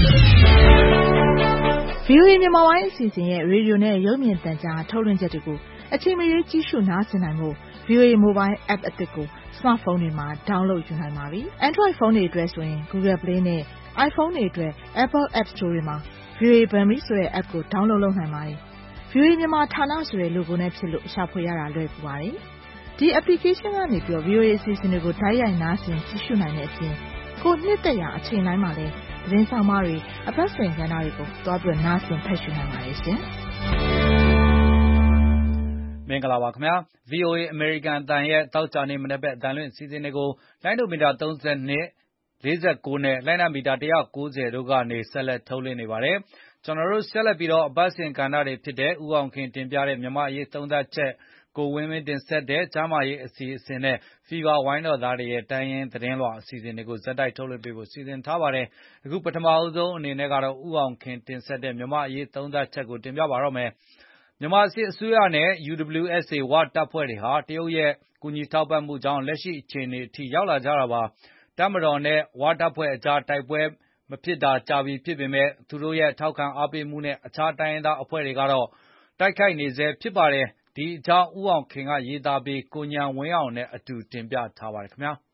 ဗွီအိုအေမြန်မာပိုင်းအစီအစဉ်ရဲ့ရေဒီယိုနဲ့ရုပ်မြင်သံကြားထုတ်လွှင့်ချက်တွေကိုအချိန်မရွေးကြည့်ရှုနားဆင်နိုင်ဖို့ဗွီအိုအေ Mobile App အသစ်ကို စမတ်ဖုန်းတွေမှာ download ယူနိုင်ပါပြီ။ Android ဖုန်းတွေအတွက်ဆိုရင် Google Play နဲ့ iPhone တွေအတွက် Apple App Store တွေမှာ ဗွီအိုအေ Burmese ဆိုတဲ့ app ကို download လုပ်နိုင်ပါတယ်။ ဗွီအိုအေမြန်မာဌာနဆိုတဲ့ logo နဲ့ဖြစ်လို့ရှာဖွေရတာလွယ်ကူပါတယ်။ ဒီ application ကနေပြီးတော့ ဗွီအိုအေ အစီအစဉ်တွေကိုတိုက်ရိုက်နားဆင်ကြည့်ရှုနိုင်တဲ့အပြင် ကိုယ်နှစ်သက်ရာအချိန်တိုင်းမှာလည်းသတင်းဆောင်မတွေအပတ်စဉ်ကဏ္ဍတွေကိုတွားပြီးနားဆင်ဖတ်ရှုနိုင်ပါတယ်ရှင်။မင်္ဂလာပါခင်ဗျာ ဗွီအိုအေ အမေရိကန်အသံရဲ့သောကြာနေ့မနက်ဘက်အသံလွှင့်အစီအစဉ်တွေကိုလိုင်းဒိုမီတာသုံး၂၊ လေး၉ နဲ့ လှိုင်းနာမီတာ၁၉၀တို့ကနေဆက်လက်ထုတ်လွှင့်နေပါတယ်။ ကျွန်တော်တို့ဆက်လက်ပြီးတော့အပတ်စဉ်ကဏ္ဍတွေဖြစ်တဲ့ဦးအောင်ခင်တင်ပြတဲ့မြန်မာ့အရေးသုံးသပ်ချက်ကိုဝင်းမင်းတင်ဆက်တဲ့ကျန်းမာရေးအစီအစဉ်နဲ့ Fever ဝိုင်းတော်သားတွေရဲ့တိုင်းရင်းသတင်းလွှာအစီအစဉ်တွေကိုဆက်တိုက်ထုတ်လွှင့်ပေးဖို့စီစဉ်ထားပါတယ်။ အခုပထမဆုံးအနေနဲ့ကတော့ဦးအောင်ခင်တင်ဆက်တဲ့မြန်မာ့အရေးသုံးသပ်ချက်ကိုတင်ပြပါတော့မယ်။ မြန်မာစစ်အစိုးရနဲ့ ယူ ဒဗ်ဘလျူ အက်စ် အေ ဝတပ်ဖွဲ့တွေဟာတရုတ်ရဲ့ကူညီထောက်ပံ့မှုကြောင့်လက်ရှိအခြေအနေအထိရောက်လာကြတာပါ။ တပ်မတော်နဲ့ဝတပ်ဖွဲ့အကြားတိုက်ပွဲမဖြစ်တာကြာပြီဖြစ်ပေမဲ့သူတို့ရဲ့ထောက်ခံအားပေးမှုနဲ့အခြားတိုင်းရင်းသားအဖွဲ့တွေကတော့တိုက်ခိုက်နေဆဲဖြစ်ပါတယ်။ ဒီအကြောင်းဦးအောင်ခင်ကရေးသားပြီးကိုဉာဏ်ဝင်းအောင်နဲ့အတူတင်ပြထားပါတယ်ခင်ဗျာ။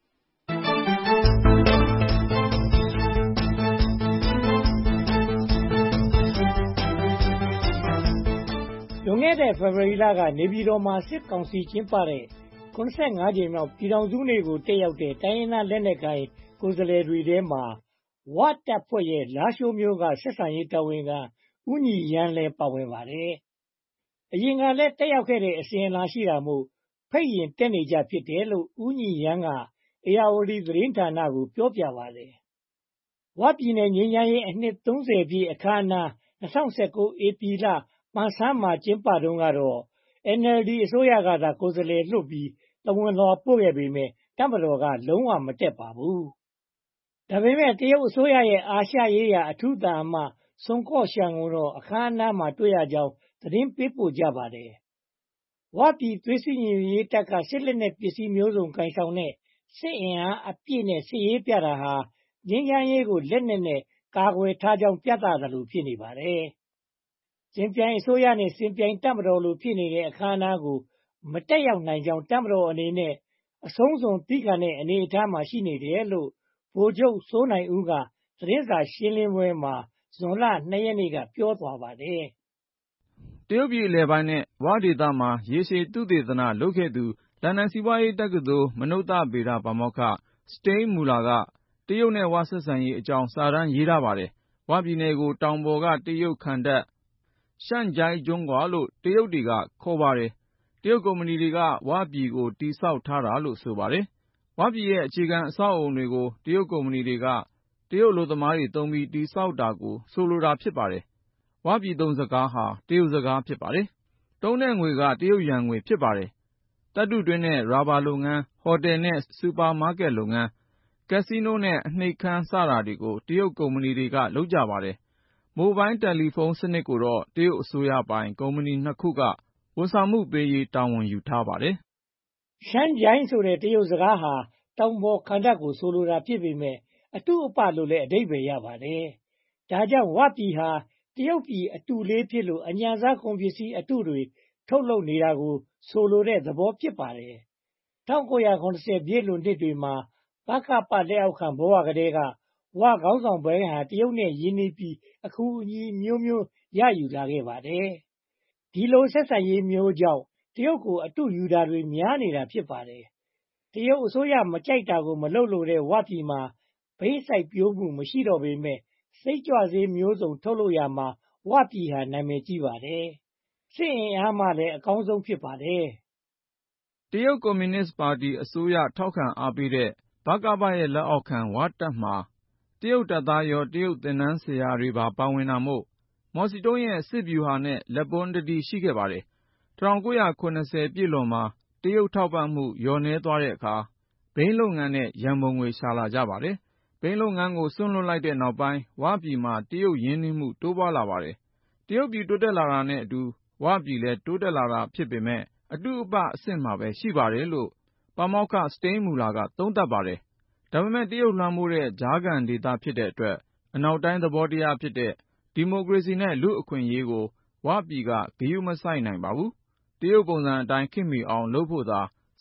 လွန်ခဲ့တဲ့ဖေဖော်ဝါရီလကနေပြည်တော်မှာစစ်ကောင်စီကျင်းပတဲ့ ၇၅ ကြိမ်မြောက်ပြည်ထောင်စုနေ့ကိုတက်ရောက်တဲ့တိုင်းရင်းသားလက်နက်ကိုင်ကိုယ်စားလှယ်တွေထဲမှာဝတပ်ဖွဲ့ရဲ့လားရှိုးမြို့ကဆက်ဆံရေးတာဝန်ခံဦးညီရန်းလည်းပါဝင်ပါတယ်။ အရင်ကလည်းတက်ရောက်ခဲ့တဲ့အစဉ်အလာရှိတာမို့ဖိတ်ရင်တက်နေကျဖြစ်တယ်လို့ဦးညီရန်းကဧရာဝတီသတင်းဌာနကိုပြောပြပါတယ်။ ဝပြည်နယ်ငြိမ်းချမ်းရေးအနှစ်သုံးဆယ်ပြည့်အခမ်းအနား၂၀၁၉ ဧပြီလပန်ဆန်းမှာကျင်းပတုန်းကတော့ အန်အယ်လ်ဒီအစိုးရကသာကိုယ်စားလှယ်လွှတ်ပြီးသဝဏ်လွှာပို့ခဲ့ပေမယ့်တပ်မတော်ကလုံးဝမတက်ပါဘူး။ ဒါပေမဲ့တရုတ်အစိုးရရဲ့အာရှရေးရာအထူးသံအမတ်ဆွန်ကော့ရှန်ကိုတော့အခမ်းအနားမှာတွေ့ရကြောင်းသတင်းပေးပို့ကြပါတယ်။ ဝပြည်သွေးစည်းညီညွတ်ရေးတပ်ကစစ်လက်နက်ပစ္စည်းမျိုးစုံကိုင်ဆောင်တဲ့စစ်အင်အားအပြည့်နဲ့စစ်ရေးပြတာဟာငြိမ်းချမ်းရေးကိုလက်နက်နဲ့ကာကွယ်ထားကြောင်းပြသသလိုဖြစ်နေပါတယ်။ စစ်ပြိုင်အစိုးရနဲ့စစ်ပြိုင်တပ်မတော်လိုဖြစ်နေတဲ့အခမ်းအနားကိုမတက်ရောက်နိုင်ကြောင်းတပ်မတော်အနေနဲ့အဆုံးစွန်သည်းခံတဲ့အနေအထားမှာရှိနေတယ်လို့ဗိုလ်ချုပ်စိုးနိုင်ဦးကသတင်းစာရှင်းလင်းပွဲမှာဇွန်လ ၂ ရက်နေ့ကပြောသွားပါတယ်။ တရုတ်ပြည်အလယ်ပိုင်းနဲ့ဝဒေသမှာရေရှည်သုတေသနလုပ်ခဲ့သူလန်ဒန်စီးပွားရေးတက္ကသိုလ်မနုဿဗေဒပါမောက္ခ စတိန်းမူလာကတရုတ်နဲ့ဝဆက်ဆံရေးအကြောင်းစာတမ်းရေးထားပါတယ်။ ဝပြည်နယ်ကိုတောင်ပေါ်ကတရုတ်ခံတပ်ရှန်ကျိုင်းကျွန်းခွာလို့တရုတ်တွေကခေါ်ပါတယ်။ တရုတ်ကုမ္ပဏီတွေကဝပြည်ကိုတည်ဆောက်ထားတာလို့ဆိုပါတယ်။ ဝပြည်ရဲ့အခြေခံအဆောက်အဦတွေကိုတရုတ်ကုမ္ပဏီတွေကတရုတ်အလုပ်သမားတွေသုံးပြီးတည်ဆောက်တာကိုဆိုလိုတာဖြစ်ပါတယ်။ ဝပြည်သုံးစကားဟာတရုတ်စကားဖြစ်ပါတယ်။ သုံးတဲ့ငွေကတရုတ်ယွမ်ငွေဖြစ်ပါတယ်။ သတ္တုတွင်းနဲ့ရာဘာလုပ်ငန်း၊ ဟိုတယ်နဲ့စူပါမားကတ်လုပ်ငန်း၊ ကက်စီနိုနဲ့အနှိပ်ခမ်းစတာတွေကိုတရုတ်ကုမ္ပဏီတွေကလုပ်ကြပါတယ်။ မိုဘိုင်းတယ်လီဖုန်းစနစ်ကိုတော့တရုတ်အစိုးရပိုင်ကုမ္ပဏီနှစ်ခုကဝန်ဆောင်မှုပေးရေးတာဝန်ယူထားပါတယ်။ ရှန်ကျိုင်းဆိုတဲ့တရုတ်စကားဟာတောင်ပေါ်ခံတပ်ကိုဆိုလိုတာဖြစ်ပေမယ့်အတုအပလို့လည်းအဓိပ္ပါယ်ရပါတယ်။ ဒါကြောင့်ဝပြည်ဟာတရုတ်ပြည်အတုလေးဖြစ်လို့အညံ့စားကုန်ပစ္စည်းအတုတွေထုတ်လုပ်နေတာကိုဆိုလိုတဲ့သဘောဖြစ်ပါတယ်။ ၁၉၇၀ ပြည့်လွန်နှစ်တွေမှာဗကပလက်အောက်ခံဘဝကတည်းကဝခေါင်းဆောင်ပိုင်းဟာတရုတ်နဲ့ရင်းနှီးပြီးအကူအညီအမျိုးမျိုးရယူလာခဲ့ပါတယ်။ ဒီလိုဆက်ဆံရေးမျိုးကြောင့်တရုတ်ကိုအတုယူတာတွေများနေတာဖြစ်ပါတယ်။ တရုတ်အစိုးရမကြိုက်တာကိုမလုပ်လိုတဲ့ဝပြည်မှာဘိန်းစိုက်ပျိုးမှုမရှိတော့ပေမယ့်စိတ်ကြွဆေးမျိုးစုံထုတ်လုပ်ရာမှာဝပြည်ဟာနာမည်ကြီးပါတယ်။ စစ်အင်အားမှလည်းအကောင်းဆုံးဖြစ်ပါတယ်။ တရုတ်ကွန်မြူနစ်ပါတီအစိုးရထောက်ခံအားပေးတဲ့ဗကပရဲ့လက်အောက်ခံဝတပ်မှာတရုတ်တပ်သားရောတရုတ်သင်တန်းဆရာတွေပါပါဝင်တာမို့မော်စီတုန်းရဲ့စစ်ဗျူဟာနဲ့လက်ပွန်းတတီရှိခဲ့ပါတယ်။ ၁၉၇၀ ပြည့်လွန်မှာတရုတ်ထောက်ပံ့မှုလျော့နည်းသွားတဲ့အခါဘိန်းလုပ်ငန်းနဲ့ရန်ပုံငွေရှာလာကြပါတယ်။ ဘိန်းလုပ်ငန်းကိုစွန့်လွှတ်လိုက်တဲ့နောက်ပိုင်းဝပြည်မှာတရုတ်ရင်းနှီးမှုတိုးပွားလာပါတယ်။ တရုတ်ပြည်တိုးတက်လာတာနဲ့အတူဝပြည်လည်းတိုးတက်လာတာဖြစ်ပေမယ့်အတုအပအဆင့်မှာပဲရှိပါတယ်လို့ပါမောက္ခစတိန်းမူလာကသုံးသပ်ပါတယ်။ ဒါပေမဲ့တရုတ်လွှမ်းမိုးတဲ့ကြားခံဒေသဖြစ်တဲ့အတွက်အနောက်တိုင်းသဘောတရားဖြစ်တဲ့ဒီမိုကရေစီနဲ့လူ့အခွင့်အရေးကိုဝပြည်ကဂရုမစိုက်နိုင်ပါဘူး။ တရုတ်ပုံစံအတိုင်းခေတ်မီအောင်လုပ်ဖို့သာ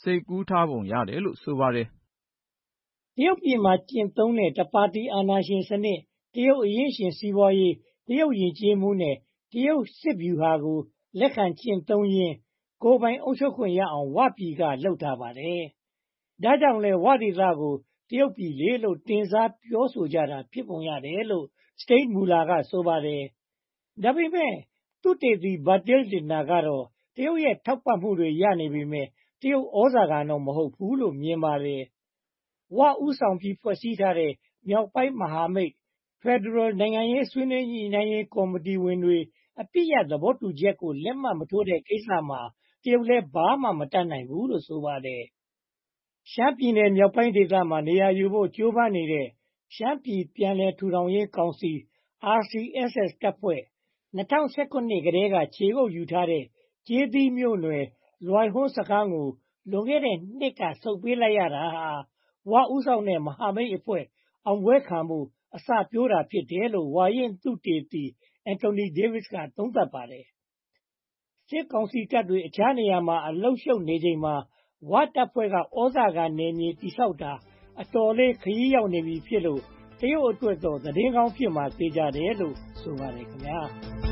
စိတ်ကူးထားပုံရတယ်လို့ဆိုပါတယ်တရုတ်ပြည်မှာကျင့်သုံးတဲ့တပါတီအာဏာရှင်စနစ်တရုတ်အရင်းရှင်စီးပွားရေးတရုတ်ယဉ်ကျေးမှုနဲ့တရုတ်စစ်ဗျူဟာကိုလက်ခံကျင့်သုံးရင်းကိုယ်ပိုင်အုပ်ချုပ်ခွင့်ရအောင်ဝပြည်ကလှုပ်ထားပါတယ်။ဒါကြောင့်လဲဝဒေသကိုတရုတ်ပြည်လေလို့တင်စားပြောဆိုကြတာဖြစ်ပုံရတယ်လို့ State Muller ကဆိုပါတယ်။ဒါပေမဲ့သူတေသီ Bertil Lintner ကတော့တရုတ်ရဲ့ထောက်ပံ့မှုတွေရနေပေမဲ့တရုတ်ဩဇာခံတော့မဟုတ်ဘူးလို့မြင်ပါတယ်။ဝဦးဆောင်ပြီးဖွဲ့စည်းထားတဲ့မြောက်ပိုင်းမဟာမိတ် Federal နိုင်ငံရေးဆွေးနွေးညှိနှိုင်းရေးကော်မတီဝင်တွေအပြစ်ရသဘောတူချက်ကိုလက်မှတ်မထိုးတဲ့ကိစ္စမှာတရုတ်လည်းဘာမှမတတ်နိုင်ဘူးလို့ဆိုပါတယ်။ရှမ်းပြည်နယ်မြောက်ပိုင်းဒေသမှာနေရာယူဖို့ကြိုးပမ်းနေတဲ့ရှမ်းပြည်ပြန်လည်ထူထောင်ရေးကောင်စီ R C S S တပ်ဖွဲ့၂၀၁၇ ကတည်းကခြေကုပ်ယူထားတဲ့ကျေးသီးမြို့နယ်လွိုင်ဟွန်းစခန်းကိုလွန်ခဲ့တဲ့နှစ်ကဆုတ်ပေးလိုက်ရတာဟာဝဦးဆောင်တဲ့မဟာမိတ်အဖွဲ့အောင်ပွဲခံမှုအစပျိုးတာဖြစ်တယ်လို့ဝါရင့်သုတေသီ Anthony Davis ကသုံးသပ်ပါတယ်။စစ်ကောင်စီတပ်တွေအခြားနေရာမှာအလုရှုပ်နေချိန်မှာဝတပ်ဖွဲ့ကဩဇာခံနယ်မြေတိဆောက်တာအတော်လေးခရီးရောက်နေပြီဖြစ်လို့တရုတ်အတွက်တော့သတင်းကောင်းဖြစ်မှာသိကြတယ်လို့ဆိုပါတယ်ခင်ဗျာ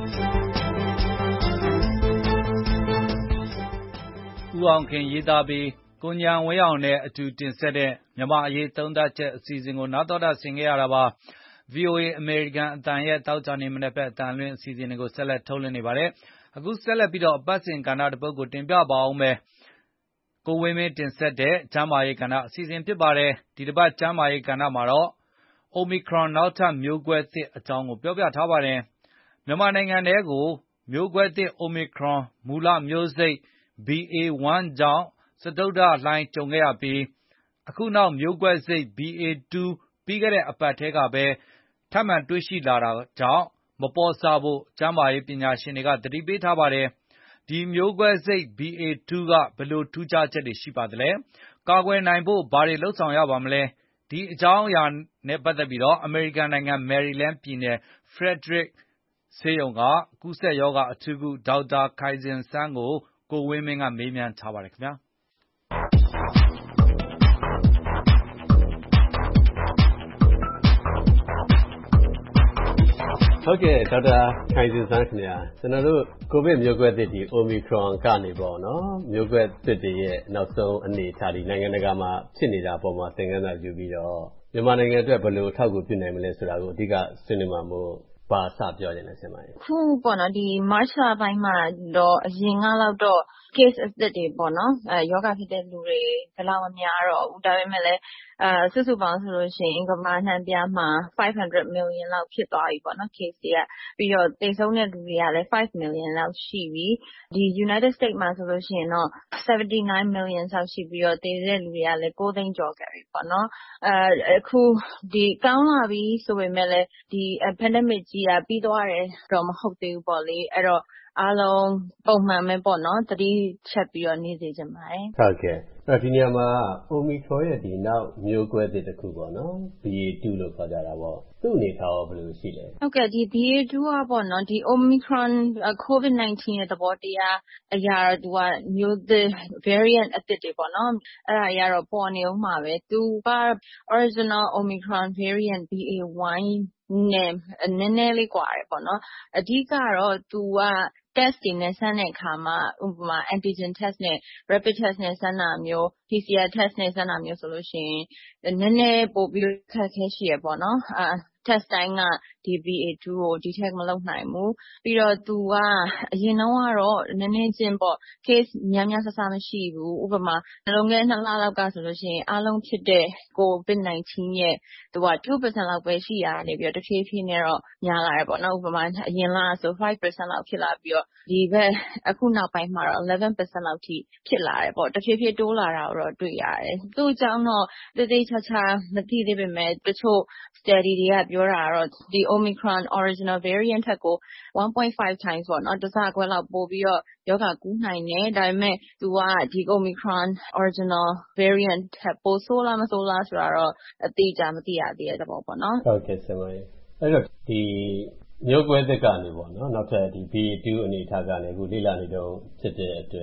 ဦးအောင်ခင်ရေးသားပြီးကိုဉာဏ်ဝင်းအောင်နဲ့အတူတင်ဆက်တဲ့မြန်မာအရေးသုံးသပ်ချက်အစီအစဉ်ကိုနားတော်တာဆင်ခဲ့ရတာပါ ဗွီအိုအေ အမေရိကန်အသံရဲ့တောက်ကြနေမနေ့ဖက်အသံလွှင့်အစီအစဉ်တွေကိုဆက်လက်ထုတ်လွှင့်နေပါတယ်အခုဆက်လက်ပြီးတော့အပတ်စဉ်ကဏ္ဍတစ်ပုဒ်ကိုတင်ပြပါအောင်မယ်ကိုဝင်းမင်းတင်ဆက်တဲ့ကျမ်းမာရေးကဏ္ဍအစီအစဉ်ဖြစ်ပါတယ်ဒီတစ်ပတ်ကျမ်းမာရေးကဏ္ဍမှာတော့ Omicron နောက်ထပ်မျိုးကွဲသစ်အကြောင်းကိုပြောပြထားပါတယ်မြန်မာနိုင်ငံထဲကိုမျိုးကွဲသစ် Omicron မူလမျိုးစိတ် B A one ကြောင့်စတုတ္ထလှိုင်းကြုံခဲ့ရပြီးအခုနောက်မျိုးကွဲစိတ် B A two ပြီးခဲ့တဲ့အပတ်ထဲကပဲထပ်မံတွေ့ရှိလာတာကြောင့်မပေါ်ဆဖို့ကျန်းမာရေးပညာရှင်တွေကသတိပေးထားပါတယ်ဒီမျိုးကွဲစိတ် B A two ကဘယ်လိုထူးခြားချက်တွေရှိပါသလဲကာကွယ်နိုင်ဖို့ဘာတွေလုပ်ဆောင်ရပါမလဲဒီအကြောင်းအရာနဲ့ပတ်သက်ပြီးတော့အမေရိကန်နိုင်ငံမယ်ရီလန်းပြည်နယ် Frederick ဆေးရုံကကူးစက်ရောဂါအထူးကုဒေါက်တာခိုင်ဇင်စန်းကိုကိုဝင်းမင်းကမေးမြန်းထားပါတယ်ခင်ဗျာဟုတ်ကဲ့ဒေါက်တာခိုင်ဇင်စန်းခင်ဗျာကျွန်တော်တို့ကိုဗစ်မျိုးကွဲသစ်ဒီ Omicron ကနေပေါ့နော်မျိုးကွဲသစ်တွေရဲ့နောက်ဆုံးအနေအထားဒီနိုင်ငံတကာမှာဖြစ်နေတာပေါ်မှာသင်ခန်းစာယူပြီးတော့မြန်မာနိုင်ငံအတွက်ဘယ်လိုအထောက်အကူပြုနိုင်မလဲဆိုတာကိုအဓိကဆွေးနွေးမှာမို့ဘာစပြောနေလဲဆင်ပါခုပေါ့နော်ဒီ March လပိုင်းမှာတော့အရင်ကလောက်တော့ case အသစ်တွေပေါ့နော်အဲယောဂဖြစ်တဲ့လူတွေဘယ်လောက်မများတော့ဘူးဒါပေမဲ့လည်းအဲစုစုပေါင်းဆိုလို့ရှိရင်ကမ္ဘာနှံပြားမှာfive hundred million လောက်ဖြစ်သွားပြီပေါ့နော် case တွေကပြီးတော့သေဆုံးတဲ့လူတွေကလည်းfive million လောက်ရှိပြီဒီ United States မှာဆိုလို့ရှိရင်တော့seventy-nine million လောက်ရှိပြီးတော့သေတဲ့လူတွေကလည်းnineသိန်းကျော်ခဲ့ပြီပေါ့နော်အဲအခုဒီကောင်းလာပြီဆိုပေမဲ့လည်းဒီ pandemic ကြီးကပြီးသွားတယ်တော့မဟုတ်သေးဘူးပေါ့လေအဲ့တော့အားလုံးပုံမှန်ပဲပေါ့နော်သတိချက်ပြီးတော့နေစေချင်ပါတယ်ဟုတ်ကဲ့အဲ့ဒီနေရာမှာ Omicron ရဲ့ဒီနောက်မျိုးကွဲသစ်တစ်ခုပေါ့နော် B A two လို့ခေါ်ကြတာပေါ့သူ့အနေထားရောဘယ်လိုရှိလဲဟုတ်ကဲ့ဒီ B A two ကပေါ့နော်ဒီ Omicron COVID nineteen ရဲ့သဘောတရားအရာသူကမျိုးသစ် variant အသစ်တွေပေါ့နော်အဲ့ဒါကြီးကတော့ပေါ်နေဦးမှာပဲသူက original Omicron variant B A oneနဲ့နည်းနည်းလေးကွာတယ်ပေါ့နော်အဓိကတော့သူက test တွေနဲ့စမ်းတဲ့အခါမှာဥပမာ antigen test နဲ့ rapid test နဲ့စမ်းတာမျိုး P C R test နဲ့စမ်းတာမျိုးဆိုလို့ရှိရင်နည်းနည်းပိုပြီးခက်ခဲရှိရပေါ့နော်အာ test တိုင်းကဒီ B A two ကို detect မလုပ်နိုင်ဘူးပြီးတော့သူကအရင်တော့ကတော့နည်းနည်းချင်းပေါ့ case များများဆဆမရှိဘူးဥပမာနှလုံးထဲနှစ်လလောက်ကဆိုလို့ရှိရင်အားလုံးဖြစ်တဲ့ COVID nineteen ရဲ့သူကtwo percent လောက်ပဲရှိရတယ်ပြီးတော့တဖြည်းဖြည်းနဲ့တော့များလာတယ်ပေါ့နော်ဥပမာအရင်လဆိုfive percent လောက်ဖြစ်လာပြီးတော့ဒီဘက်အခုနောက်ပိုင်းမှာတော့eleven percent လောက်ထိဖြစ်လာတယ်ပေါ့တဖြည်းဖြည်းတိုးလာတာကိုတော့တွေ့ရတယ်သူ့အကြောင်းတော့တိတိကျကျမသိသေးပေမဲ့တချို့ study တွေကပြောတာကတော့ဒီ Omicron original variant ထက်ကိုone point five times ပေါ့နော်တဆခွဲလောက်ပိုပြီးတော့ယောဂကူးနိုင်တယ်ဒါပေမဲ့သူကဒီ Omicron original variant ထက်ပိုဆိုးလားမဆိုးလားဆိုတာတော့အတိအကျမသိရသေးတဲ့ပေါ့ပေါ့နော်ဟုတ်ကဲ့ဆင်ပါပြီအဲ့တော့ဒီမျိုးကွဲသစ်ကနေပေါ့နော်နောက်ထပ်ဒီ B A two အနေထားကနေအခုလေ့လာနေတော့ဖြစ်တဲ့အတွက်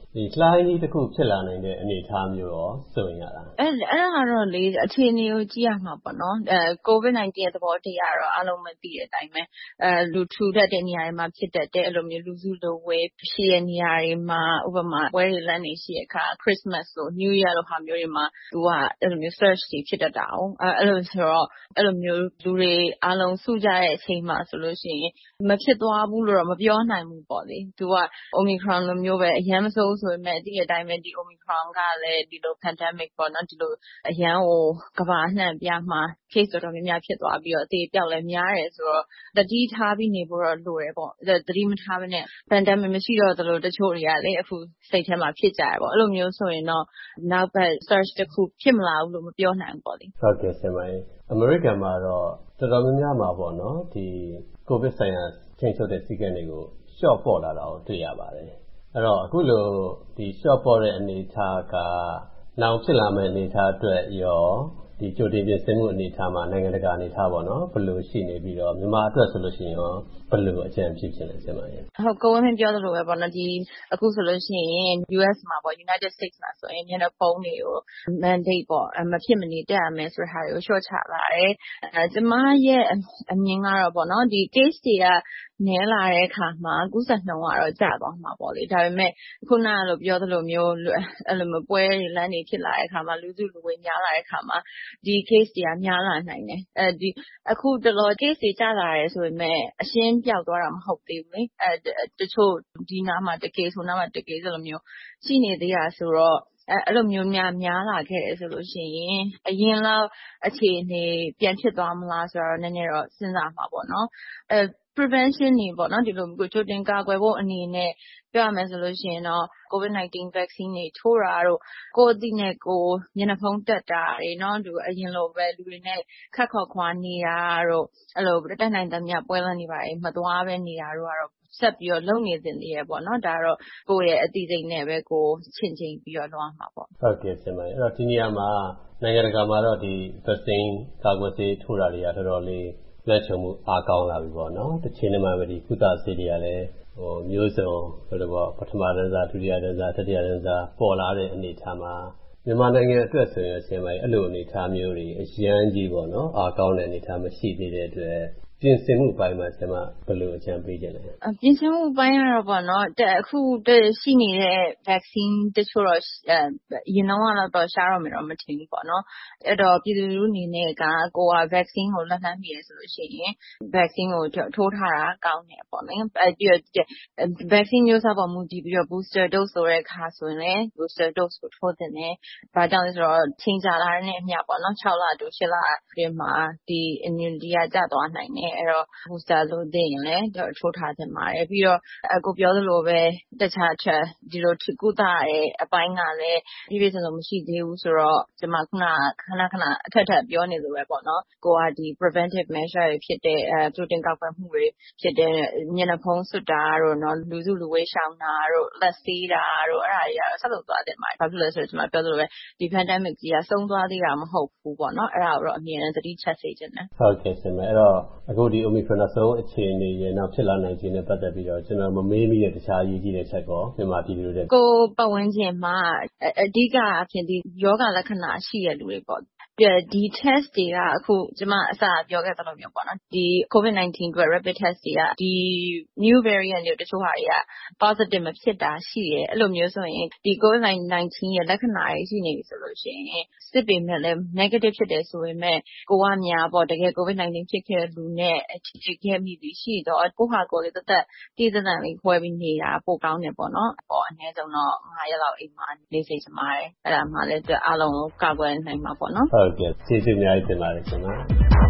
ဒီလှိုင်းကြီးတစ်ခုဖြစ်လာနိုင်တဲ့အနေအထားမျိုးရောစိုးရင်ရလားအဲ့အဲ့ဒါတော့လေအခြေအနေကိုကြည့်ရမှာပေါ့နော်အဲ COVID nineteen ရဲ့သဘောတရားတော့အားလုံးမသိတဲ့အတိုင်းပဲအဲလူထူတတ်တဲ့နေရာတွေမှာဖြစ်တတ်တဲ့အဲ့လိုမျိုးလူစုလူဝေးရှိတဲ့နေရာတွေမှာဥပမာပွဲတွေလမ်းနေရှိတဲ့အခါ Christmas ဆို New Year လိုဟာမျိုးတွေမှာသူကအဲ့လိုမျိုး search တွေဖြစ်တတ်တာအောင်အဲအဲ့လိုဆိုတော့အဲ့လိုမျိုးလူတွေအားလုံးစုကြတဲ့အချိန်မှာဆိုလို့ရှိရင်မဖြစ်သွားဘူးလို့တော့မပြောနိုင်ဘူးပေါ့လေသူက Omicron လိုမျိုးပဲအရင်မဆိုးဆိုပေမဲ့ဒီအတိုင်းပဲဒီ Omicron ကလည်းဒီလို pandemic ပေါ့နော်ဒီလိုအရန်ကိုကမ္ဘာအနှံ့ပြားမှာ case တော်တော်များများဖြစ်သွားပြီးတော့အသေးပြောက်လည်းများတယ်ဆိုတော့တတိထားပြီးနေဖို့တော့လိုတယ်ပေါ့တတိမထားဘဲနဲ့ pandemic မရှိတော့သလိုတချို့တွေကလည်းအခုစိတ်ထဲမှာဖြစ်ကြရပေါ့အဲ့လိုမျိုးဆိုရင်တော့နောက်ဘက် search တစ်ခုဖြစ်မလာဘူးလို့မပြောနိုင်ဘူးပေါ့လေဟုတ်ကဲ့ဆင်ပါရေအမေရိကန်မှာတော့တော်တော်များများမှာပေါ့နော်ဒီ COVID ဆိုင်ရာချိန်ချုပ်တဲ့စည်းကမ်းတွေကို short ပေါ်လာတာကိုတွေ့ရပါတယ်အဲ့တော့အခုလိုဒီ short ပေါ်တဲ့အနေအထားကနောက်ဖြစ်လာမယ့်အနေအထားအတွက်ရောဒီကြိုတင်ပြင်ဆင်မှုအနေအထားမှာနိုင်ငံတကာအနေအထားပေါ့နော်ဘယ်လိုရှိနေပြီးတော့မြန်မာအတွက်ဆိုလို့ရှိရင်ရောဘယ်လိုအကြံပြုချင်လဲဆင်ပါရေဟုတ်ကိုဝင်းမင်းပြောသလိုပဲပေါ့နော်ဒီအခုဆိုလို့ရှိရင် U S မှာပေါ့ United States မှာဆိုရင်မျက်နှာဖုံးတွေကို mandate ပေါ့မဖြစ်မနေတက်ရမယ်ဆိုတဲ့ဟာတွေကို short ချလာတယ်အဲကျမရဲ့အမြင်ကတော့ပေါ့နော်ဒီ case တွေကနည်းလာတဲ့အခါမှာကူးစက်နှုန်းကတော့ကျသွားမှာပေါ့လေဒါပေမဲ့ခုနကလိုပြောသလိုမျိုးအဲ့လိုမျိုးပွဲတွေလမ်းတွေဖြစ်လာတဲ့အခါမှာလူစုလူဝေးများလာတဲ့အခါမှာဒီ case တွေကများလာနိုင်တယ်အဲဒီအခုတလော case တွေကျလာတယ်ဆိုပေမဲ့အရှင်းပြောက်သွားတာမဟုတ်သေးဘူးလေအဲတချို့ဒီနားမှာတစ် case ဟိုနားမှာတစ် case ဆိုလိုမျိုးရှိနေသေးတာဆိုတော့အဲအဲ့လိုမျိုးများများလာခဲ့တယ်ဆိုလို့ရှိရင်အရင်လောက်အခြေအနေပြန်ဖြစ်သွားမလားဆိုတော့နည်းနည်းတော့စဉ်းစားမှာပေါ့နော်အဲ prevention နေပေါ့နော်ဒီလိုမျိုးကြိုတင်ကာကွယ်ဖို့အနေနဲ့ပြောရမယ်ဆိုလို့ရှိရင်တော့ COVID nineteen vaccine တွေထိုးတာတို့ကိုယ်အသိနဲ့ကိုယ်မျက်နှာဖုံးတက်တာတွေနော်ဒီအရင်လိုပဲလူတွေနဲ့ခက်ခေါ်ခွာနေတာတို့အဲ့လိုတက်နိုင်သမျှပွဲလမ်းတွေပါမသွားပဲနေတာတို့ကတော့ဆက်ပြီးတော့လုံနေသင့်သေးရပေါ့နော်ဒါတော့ကိုယ့်ရဲ့အသိစိတ်နဲ့ပဲကိုချင့်ချိန်ပြီးတော့လုပ်ရမှာပေါ့ဟုတ်ကဲ့ဆင်ပါအဲ့တော့ဒီနေရာမှာနိုင်ငံတကာမှာတော့ဒီ vaccine ကာကွယ်ဆေးထိုးတာတွေကတော်တော်လေးလက်ချုံမှုအားကောင်းလာပြီပေါ့နော်တစ်ချိန်တည်းမှာပဲဒီကုသဆေးတွေကလည်းဟိုမျိုးစုံဘယ်လိုပေါ့ပထမတန်းစားဒုတိယတန်းစားတတိယတန်းစားပေါ်လာတဲ့အနေအထားမှာမြန်မာနိုင်ငံအတွက်ဆိုရင်အရှင်မိုင်အဲ့လိုအနေအထားမျိုးတွေအရန်ကြီးပေါ့နော်အားကောင်းတဲ့အနေအထားမရှိသေးတဲ့အတွက်ပြင်ဆင်မှုပိုင်းမှာကျွန်မဘယ်လိုအကြံပေးချင်လဲပြင်ဆင်မှုပိုင်းကတော့ပေါ့နော်အခုရှိနေတဲ့ vaccine တချို့တော့ရင်တော့တော့ရှားတော့မယ်တော့မထင်ဘူးပေါ့နော်အဲ့တော့ပြည်သူလူထုအနေနဲ့ကကိုက vaccine ကိုလက်လှမ်းမိရဆိုလို့ရှိရင် vaccine ကိုထိုးထားတာကောင်းတယ်ပေါ့နော်အဲ့ပြီးတော့ vaccine မျိုးစားပေါ်မူတည်ပြီးတော့ booster dose ဆိုတဲ့အခါဆိုရင်လည်း booster dose ကိုထိုးသင့်တယ်ဘာကြောင့်လဲဆိုတော့ချိန်ကြာလာတဲ့အမျှပေါ့နော်၆လတိုး၈လအတွင်းမှာဒီ immunity ကကျသွားနိုင်တယ်အဲ့တော့ booster လို့သိရင်လည်းထိုးထားသင့်ပါတယ်ပြီးတော့အခုပြောသလိုပဲတခြားချက်ဒီလိုကုသရဲ့အပိုင်းကလည်းပြည့်ပြည့်စုံစုံမရှိသေးဘူးဆိုတော့ကျွန်မခုနခဏခဏအထက်ထပ်ပြောနေလို့ပဲပေါ့နော်ကိုကဒီ preventive measure တွေဖြစ်တဲ့အဲကြိုတင်ကာကွယ်မှုတွေဖြစ်တဲ့မျက်နှာဖုံးစွပ်တာတို့နော်လူစုလူဝေးရှောင်တာတို့လက်ဆေးတာတို့အဲ့ဒါတွေကတော့ဆက်လုပ်သွားသင့်ပါတယ်ဘာဖြစ်လဲဆိုတော့ကျွန်မပြောသလိုပဲဒီ pandemic ကြီးကဆုံးသွားသေးတာမဟုတ်ဘူးပေါ့နော်အဲ့ဒါကိုတော့အမြဲတမ်းသတိချက်စေချင်တယ်ဟုတ်ကဲ့ဆင်မယ်အဲ့တော့အခုဒီ Omicron ဆုံးအခြေအနေရနောက်ဖြစ်လာနိုင်ခြင်းနဲ့ပတ်သက်ပြီးတော့ကျွန်တော်မမေးမိတဲ့တခြားအရေးကြီးတဲ့ချက်ကောမြန်မာပြည်သူတွေကိုပတ်ဝန်းကျင်မှာအဓိကအဖြစ်ဒီယောဂလက္ခဏာရှိတဲ့လူတွေပေါ့ဒီ test တွေကအခုကျွန်မအစပြောခဲ့သလိုမျိုးပေါ့နော်ဒီ COVID nineteen အတွက် rapid test တွေကဒီ new variant တွေတချို့ဟာတွေက positive မဖြစ်တာရှိတယ်အဲ့လိုမျိုးဆိုရင်ဒီ COVID nineteen ရဲ့လက္ခဏာတွေရှိနေပြီဆိုလို့ရှိရင်စစ်ပေမဲ့လည်း negative ဖြစ်တယ်ဆိုပေမဲ့ကိုကများပေါ့တကယ် COVID nineteen ဖြစ်ခဲ့တဲ့လူနဲ့ထိခဲ့မိပြီးရှိတော့ကိုဟာကိုယ်လေးသက်သက်တည်တံ့လေးခွဲပြီးနေတာပိုကောင်းတယ်ပေါ့နော်ပေါ့အနည်းဆုံးတော့၅ရက်လောက်အိမ်မှာနေစိတ်ချပါတယ်အဲ့ဒါမှလည်းအားလုံးကိုကာကွယ်နိုင်မှာပေါ့နော်ဟုတ်ကဲ့ကျေးဇူးအများကြီးတင်ပါတယ်ကျွန်တော်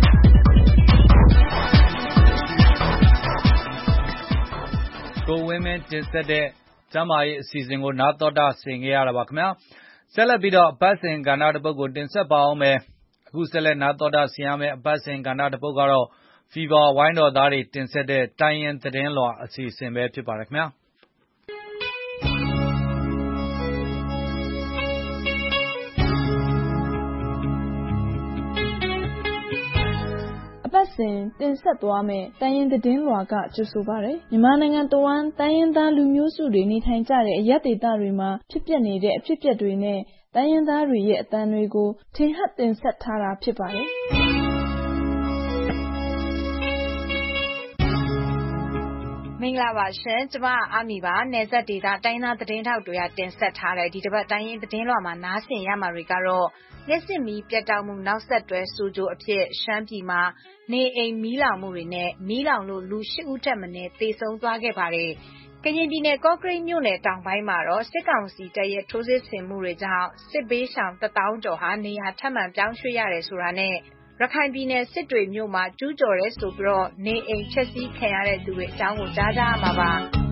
ကိုဝင်းမင်းတင်ဆက်တဲ့ကျမ်းမာရေးအစီအစဉ်ကိုနားတော်တာဆင်ခဲ့ရတာပါခင်ဗျာဆက်လက်ပြီးတော့အပတ်စဉ်ကဏ္ဍတစ်ပုဒ်ကိုတင်ဆက်ပါအောင်မယ်အခုဆက်လက်နားတော်တာဆင်ရမယ့်အပတ်စဉ်ကဏ္ဍတစ်ပုဒ်ကတော့ Fever ဝိုင်းတော်သားတွေတင်ဆက်တဲ့တိုင်းရင်သတင်းလွှာအစီအစဉ်ပဲဖြစ်ပါတယ်ခင်ဗျာအပတ်စဉ်တင်ဆက်သွားမယ့်တိုင်းရင်းသတင်းလွှာကကြိုဆိုပါတယ်။မြန်မာနိုင်ငံတဝန်းတိုင်းရင်းသားလူမျိုးစုတွေနေထိုင်ကြတဲ့အရပ်ဒေသတွေမှာဖြစ်ပျက်နေတဲ့အဖြစ်အပျက်တွေနဲ့တိုင်းရင်းသားတွေရဲ့အသံတွေကိုထင်ဟပ်တင်ဆက်ထားတာဖြစ်ပါတယ်။မင်္ဂလာပါရှင်ကျမအာမီပါနယ်စပ်ဒေသတိုင်းသားသတင်းထောက်တွေကတင်ဆက်ထားတဲ့ဒီတစ်ပတ်တိုင်းရင်းသတင်းလွှာမှာနားဆင်ရမှာတွေကတော့လျှက်စစ်မီးပြတ်တောက်မှုနောက်ဆက်တွဲဆိုးကျိုးအဖြစ်ရှမ်းပြည်မှာနေအိမ်မီးလောင်မှုတွေနဲ့မီးလောင်လို့လူ၈ဦးထက်မနည်းသေဆုံးသွားခဲ့ပါတယ်။ကရင်ပြည်နယ်ကော့ကရိတ်မြို့နယ်တောင်ပိုင်းမှာတော့စစ်ကောင်စီတပ်ရဲ့ထိုးစစ်ဆင်မှုတွေကြောင့်စစ်ဘေးရှောင်တစ်သောင်းကျော်ဟာနေရာထပ်မံပြောင်းရွှေ့ရတယ်ဆိုတာနဲ့ရခိုင်ပြည်နယ်စစ်တွေမြို့မှာကျူးကျော်ရဲဆိုပြီးတော့နေအိမ်ချက်စီးခံရတဲ့သူတွေအကြောင်းကိုကြားကြရမှာပါ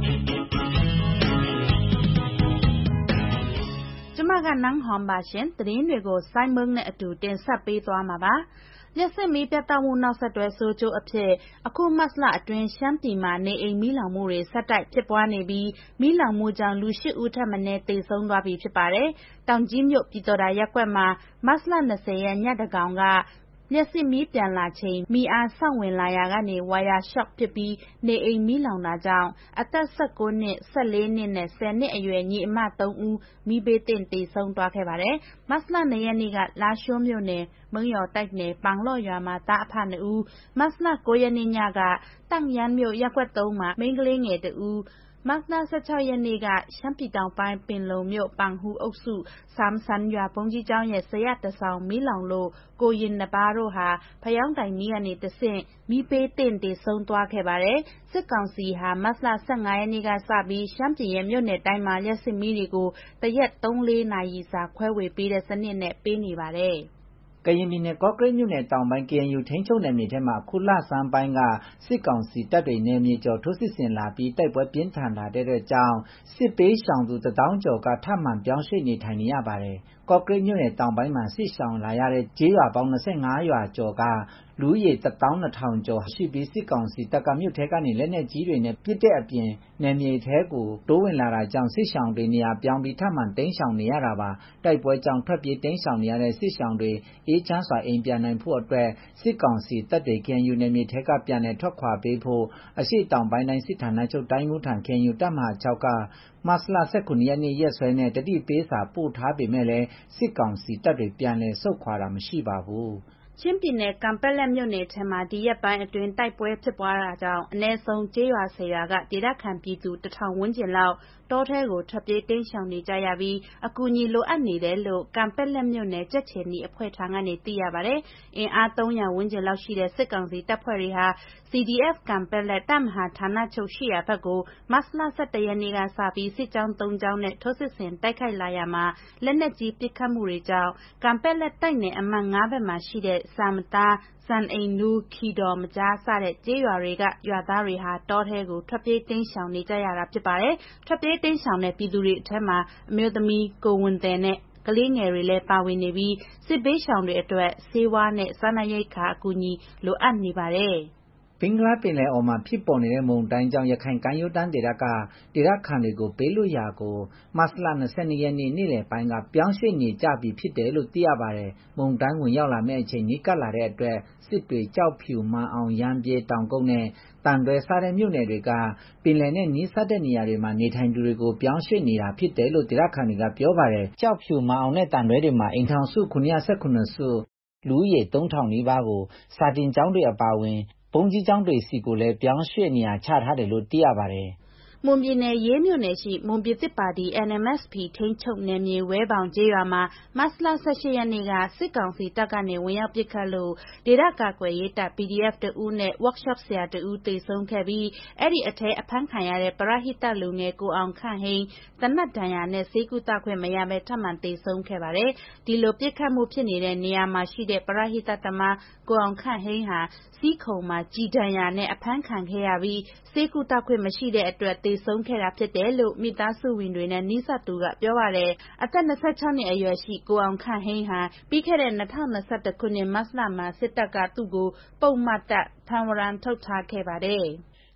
ကျမကနန်းဟွန်ပါရှင်သတင်းတွေကိုစိုင်းမုံနဲ့အတူတင်ဆက်ပေးသွားမှာပါလျှက်စစ်မီးပြတ်တောက်မှုနောက်ဆက်တွဲဆိုးကျိုးအဖြစ်အခုမတ်လအတွင်းရှမ်းပြည်မှာနေအိမ်မီးလောင်မှုတွေဆက်တိုက်ဖြစ်ပွားနေပြီးမီးလောင်မှုကြောင့်လူ၈ဦးထက်မနည်းသေဆုံးသွားပြီဖြစ်ပါတယ်တောင်ကြီးမြို့ပြည်တော်တာရပ်ကွက်မှာမတ်လ၂၀ရက်ညတကောင်ကလျှက်စစ်မီးပြန်လာချိန်မီးအားဆောင့်ဝင်လာရာကနေဝါယာရှော့ဖြစ်ပြီးနေအိမ်မီးလောင်တာကြောင့်အသက်၁၉နှစ်၁၄နှစ်နဲ့၁၀နှစ်အရွယ်ညီအမ၃ဦးမီးဘေးသင့်သေဆုံးသွားခဲ့ပါတယ်။မတ်လ၂ရက်နေ့ကလာရှိုးမြို့နယ်မုံရော်တိုက်နယ်ပန်လော့ရွာမှာသားအဖနှစ်ဦးမတ်လ၉ရက်နေ့ညကတန့်ယန်းမြို့ရပ်ကွက်၃မှာမိန်းကလေးငယ်တဦးမတ်လ၁၆ရက်နေ့ကရှမ်းပြည်တောင်ပိုင်းပင်လုံမြို့ပန်ဟူးအုပ်စုစမ်ဆန်ရွာဘုန်းကြီးကျောင်းရဲ့ဇရပ်တဆောင်မီးလောင်လို့ကိုရင်နှစ်ပါးတို့ဟာဖယောင်းတိုင်မီးကနေတဆင့်မီးဘေးသင့်သေဆုံးသွားခဲ့ပါတယ်။စစ်ကောင်စီဟာမတ်လ၁၅ရက်နေ့ကစပြီးရှမ်းပြည်ရဲ့မြို့နယ်တိုင်းမှာလျှက်စစ်မီးတွေကိုတရက်၃-၄နာရီစာခွဲဝေပေးတဲ့စနစ်နဲ့ပေးနေပါတယ်။ကရင်ပြည်နယ်ကော့ကရိတ်မြို့နယ်တောင်ပိုင်း ကေအန်ယူ ထိန်းချုပ်နယ်မြေထဲမှာအခုလဆန်းပိုင်းကစစ်ကောင်စီတပ်တွေနယ်မြေကျော်ထိုးစစ်ဆင်လာပြီးတိုက်ပွဲပြင်းထန်လာတဲ့အတွက်ကြောင့်စစ်ပေးရှောင်သူတစ်သောင်းကျော်ကထပ်မံပြောင်းရွှေ့နေထိုင်နေရပါတယ်။ကော့ကရိတ်မြို့နယ်တောင်ပိုင်းမှာစစ်ရှောင်လာရတဲ့ကျေးရွာပေါင်း၂၅ရွာကျော်ကလူဦးရေတစ်သောင်းနှစ်ထောင်ကျော်ရှိပြီးစစ်ကောင်စီတပ်ကမြို့ထဲကနေလက်နက်ကြီးတွေနဲ့ပစ်တဲ့အပြင်နယ်မြေထဲကိုတိုးဝင်လာတာကြောင့်စစ်ရှောင်တွေနေရာပြောင်းပြီးထပ်မံတိမ်းရှောင်နေရတာပါတိုက်ပွဲကြောင့်ထွက်ပြေးတိမ်းရှောင်နေရတဲ့စစ်ရှောင်တွေအေးချမ်းစွာအိမ်ပြန်နိုင်ဖို့အတွက်စစ်ကောင်စီတပ်တွေ ကေအန်ယူ နယ်မြေထဲကပြန်လည်ထွက်ခွာပေးဖို့အရှေ့တောင်ပိုင်းတိုင်းစစ်ဌာနချုပ်တိုင်းမှုထံ ကေအန်ယူ တပ်မဟာ၆ကမတ်လ၁၇ရက်နေ့ရက်စွဲနဲ့တတိပေးစာပို့ထားပေမဲ့လည်းစစ်ကောင်စီတပ်တွေပြန်လည်ဆုတ်ခွာတာမရှိပါဘူးချင်းပြည်နယ်ကန်ပက်လက်မြို့နယ်ထဲမှာဒီရက်ပိုင်းအတွင်းတိုက်ပွဲဖြစ်ပွားတာကြောင့်အနည်းဆုံးကျေးရွာဆယ်ရွာကဒေသခံပြည်သူတစ်ထောင်ဝန်းကျင်လောက်တောထဲကိုထွက်ပြေးတိမ်းရှောင်နေကြရပြီးအကူအညီလိုအပ်နေတယ်လို့ကန်ပက်လက်မြို့နယ်ကြက်ချယ်နီအဖွဲ့ထံကနေသိရပါတယ်။အင်အား၃ရာဝန်းကျင်လောက်ရှိတဲ့စစ်ကောင်စီတပ်ဖွဲ့တွေဟာ စီ ဒီ အက်ဖ် ကန်ပက်လက်တပ်မဟာဌာနချုပ်ရှိရာဘက်ကိုမတ်လ၁၁ရက်နေ့ကစပြီးစစ်ကြောင်း၃ကြောင်းနဲ့ထိုးစစ်ဆင်တိုက်ခိုက်လာရာမှာလက်နက်ကြီးပစ်ခတ်မှုတွေကြောင့်ကန်ပက်လက်တိုက်နယ်အမှတ်၅ဘက်မှာရှိတဲ့စံမသားစံအိမ်နူးခီတော်မကြားစတဲ့ကျေးရွာတွေကရွာသားတွေဟာတောထဲကိုထွက်ပြေးတိမ်းရှောင်နေကြရတာဖြစ်ပါတယ်။ထွက်ပြေးတိမ်းရှောင်တဲ့ပြည်သူတွေအထက်မှာအမျိုးသမီးကိုဝန်တယ်နဲ့ကလေးငယ်တွေလည်းပါဝင်နေပြီးစစ်ဘေးရှောင်တွေအတွက်ဆေးဝါးနဲ့စားနပ်ရိက္ခာအကူအညီလိုအပ်နေပါတယ်။ဘင်္ဂလားပင်လယ်အော်မှာဖြစ်ပေါ်နေတဲ့မုန်တိုင်းကြောင့်ရခိုင်ကမ်းရိုးတန်းဒေသကဒေသခံတွေကိုဘေးလွတ်ရာကိုမတ်လ၂၂ရက်နေ့နေ့လယ်ပိုင်းကပြောင်းရွှေ့နေကြပြီဖြစ်တယ်လို့သိရပါတယ်။မုန်တိုင်းဝင်ရောက်လာမယ့်အချိန်နီးကပ်လာတဲ့အတွက်စစ်တွေကြောက်ဖြူမန်အောင်ရမ်းပြေးတောင်ကုတ်နဲ့တန်တွဲစားတဲ့မြို့နယ်တွေကပင်လယ်နဲ့နီးစပ်တဲ့နေရာတွေမှာနေထိုင်သူတွေကိုပြောင်းရွှေ့နေတာဖြစ်တယ်လို့ဒေသခံတွေကပြောပါတယ်။ကြောက်ဖြူမန်အောင်နဲ့တန်တွဲတွေမှာအိမ်ထောင်စုခုနှစ်ရာ၁၇စုလူဦးရေသုံးထောင်နီးပါးကိုစာတင်ကျောင်းတွေအပါအဝင်ဘုန်းကြီးကျောင်းတွေစီကိုလည်းပြောင်းရွှေ့နေရာချထားတယ်လို့သိရပါတယ်။မွန်ပြည်နယ်ရေးမြို့နယ်ရှိမွန်ပြည်သစ်ပါတီ အန် အမ် အက်စ် ပီ ထိန်းချုပ်နယ်မြေဝဲပေါင်ကျေးရွာမှာမတ်လ၁၈ရက်နေ့ကစစ်ကောင်စီတပ်ကနေဝင်ရောက်ပစ်ခတ်လို့ဒေသကာကွယ်ရေးတပ် ပီ ဒီ အက်ဖ် တဦးနဲ့ workshop ဆရာတဦးသေဆုံးခဲ့ပြီးအဲ့ဒီအထဲအဖမ်းခံရတဲ့ပရဟိတလူငယ်ကိုအောင်ခန့်ဟိန်းသေနတ်ဒဏ်ရာနဲ့ဆေးကုသခွင့်မရဘဲထပ်မံသေဆုံးခဲ့ပါတယ်။ဒီလိုပစ်ခတ်မှုဖြစ်နေတဲ့နေရာမှာရှိတဲ့ပရဟိတသမားကိုအောင်ခန့်ဟိန်းဟာစီးခုံမှာကြည်ဒဏ်ရာနဲ့အဖမ်းခံခဲ့ရပြီးဆေးကုသခွင့်မရှိတဲ့အတွက်သေဆုံးခဲ့တာဖြစ်တယ်လို့မိသားစုဝင်တွေနဲ့နီးစပ်သူကပြောပါတယ်။အသက်၂၆နှစ်အရွယ်ရှိကိုအောင်ခန့်ဟိန်းဟာပြီးခဲ့တဲ့၂၀၂၁ခုနှစ်မတ်လမှာစစ်တပ်ကသူ့ကိုပုဒ်မတပ်ဖမ်းဝရမ်းထုတ်ထားခဲ့ပါတယ်။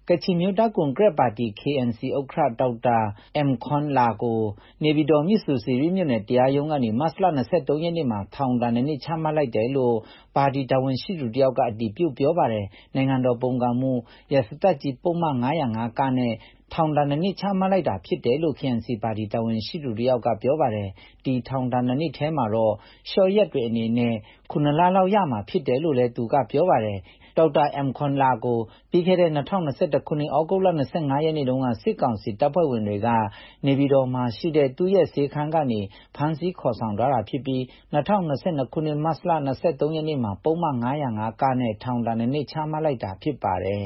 ကချင်မျိုးသားကွန်ဂရက်ပါတီ K N C ဥက္ကဋ္ဌဒေါက်တာ M Khon La ကိုနေပြည်တော်မြစ်ဆူစီရီမြို့နယ်တရားရုံးကနေမတ်လ၂၃ရက်နေ့မှာထောင်ဒဏ်နှစ်နှစ်ချမှတ်လိုက်တယ်လို့ပါတီတာဝန်ရှိသူတယောက်ကအတည်ပြုပြောပါတယ်နိုင်ငံတော်ပုံကမှုရာဇသတ်ကြီးပုံမှန်၅၀၅ကနဲ့ထောင်ဒဏ်နှစ်နှစ်ချမှတ်လိုက်တာဖြစ်တယ်လို့ K N C ပါတီတာဝန်ရှိသူတယောက်ကပြောပါတယ်ဒီထောင်ဒဏ်နှစ်နှစ်ထဲမှာတော့ရှော့ရက်တွေအနေနဲ့ခုနှစ်လလောက်ရမှာဖြစ်တယ်လို့လည်းသူကပြောပါတယ်ဒေါက်တာ M Khon La ကိုပြီးခဲ့တဲ့၂၀၂၁ခုနှစ်ဩဂုတ်လ၂၅ရက်နေ့တုန်းကစစ်ကောင်စီတပ်ဖွဲ့ဝင်တွေကနေပြည်တော်မှာရှိတဲ့သူ့ရဲ့ဈေးခန်းကနေဖမ်းဆီးခေါ်ဆောင်ထားတာဖြစ်ပြီး၂၀၂၂ခုနှစ်မတ်လ၂၃ရက်နေ့မှာပုံမှန်၅၀၅ကနဲ့ထောင်ဒဏ်နှစ်နှစ်ချမှတ်လိုက်တာဖြစ်ပါတယ်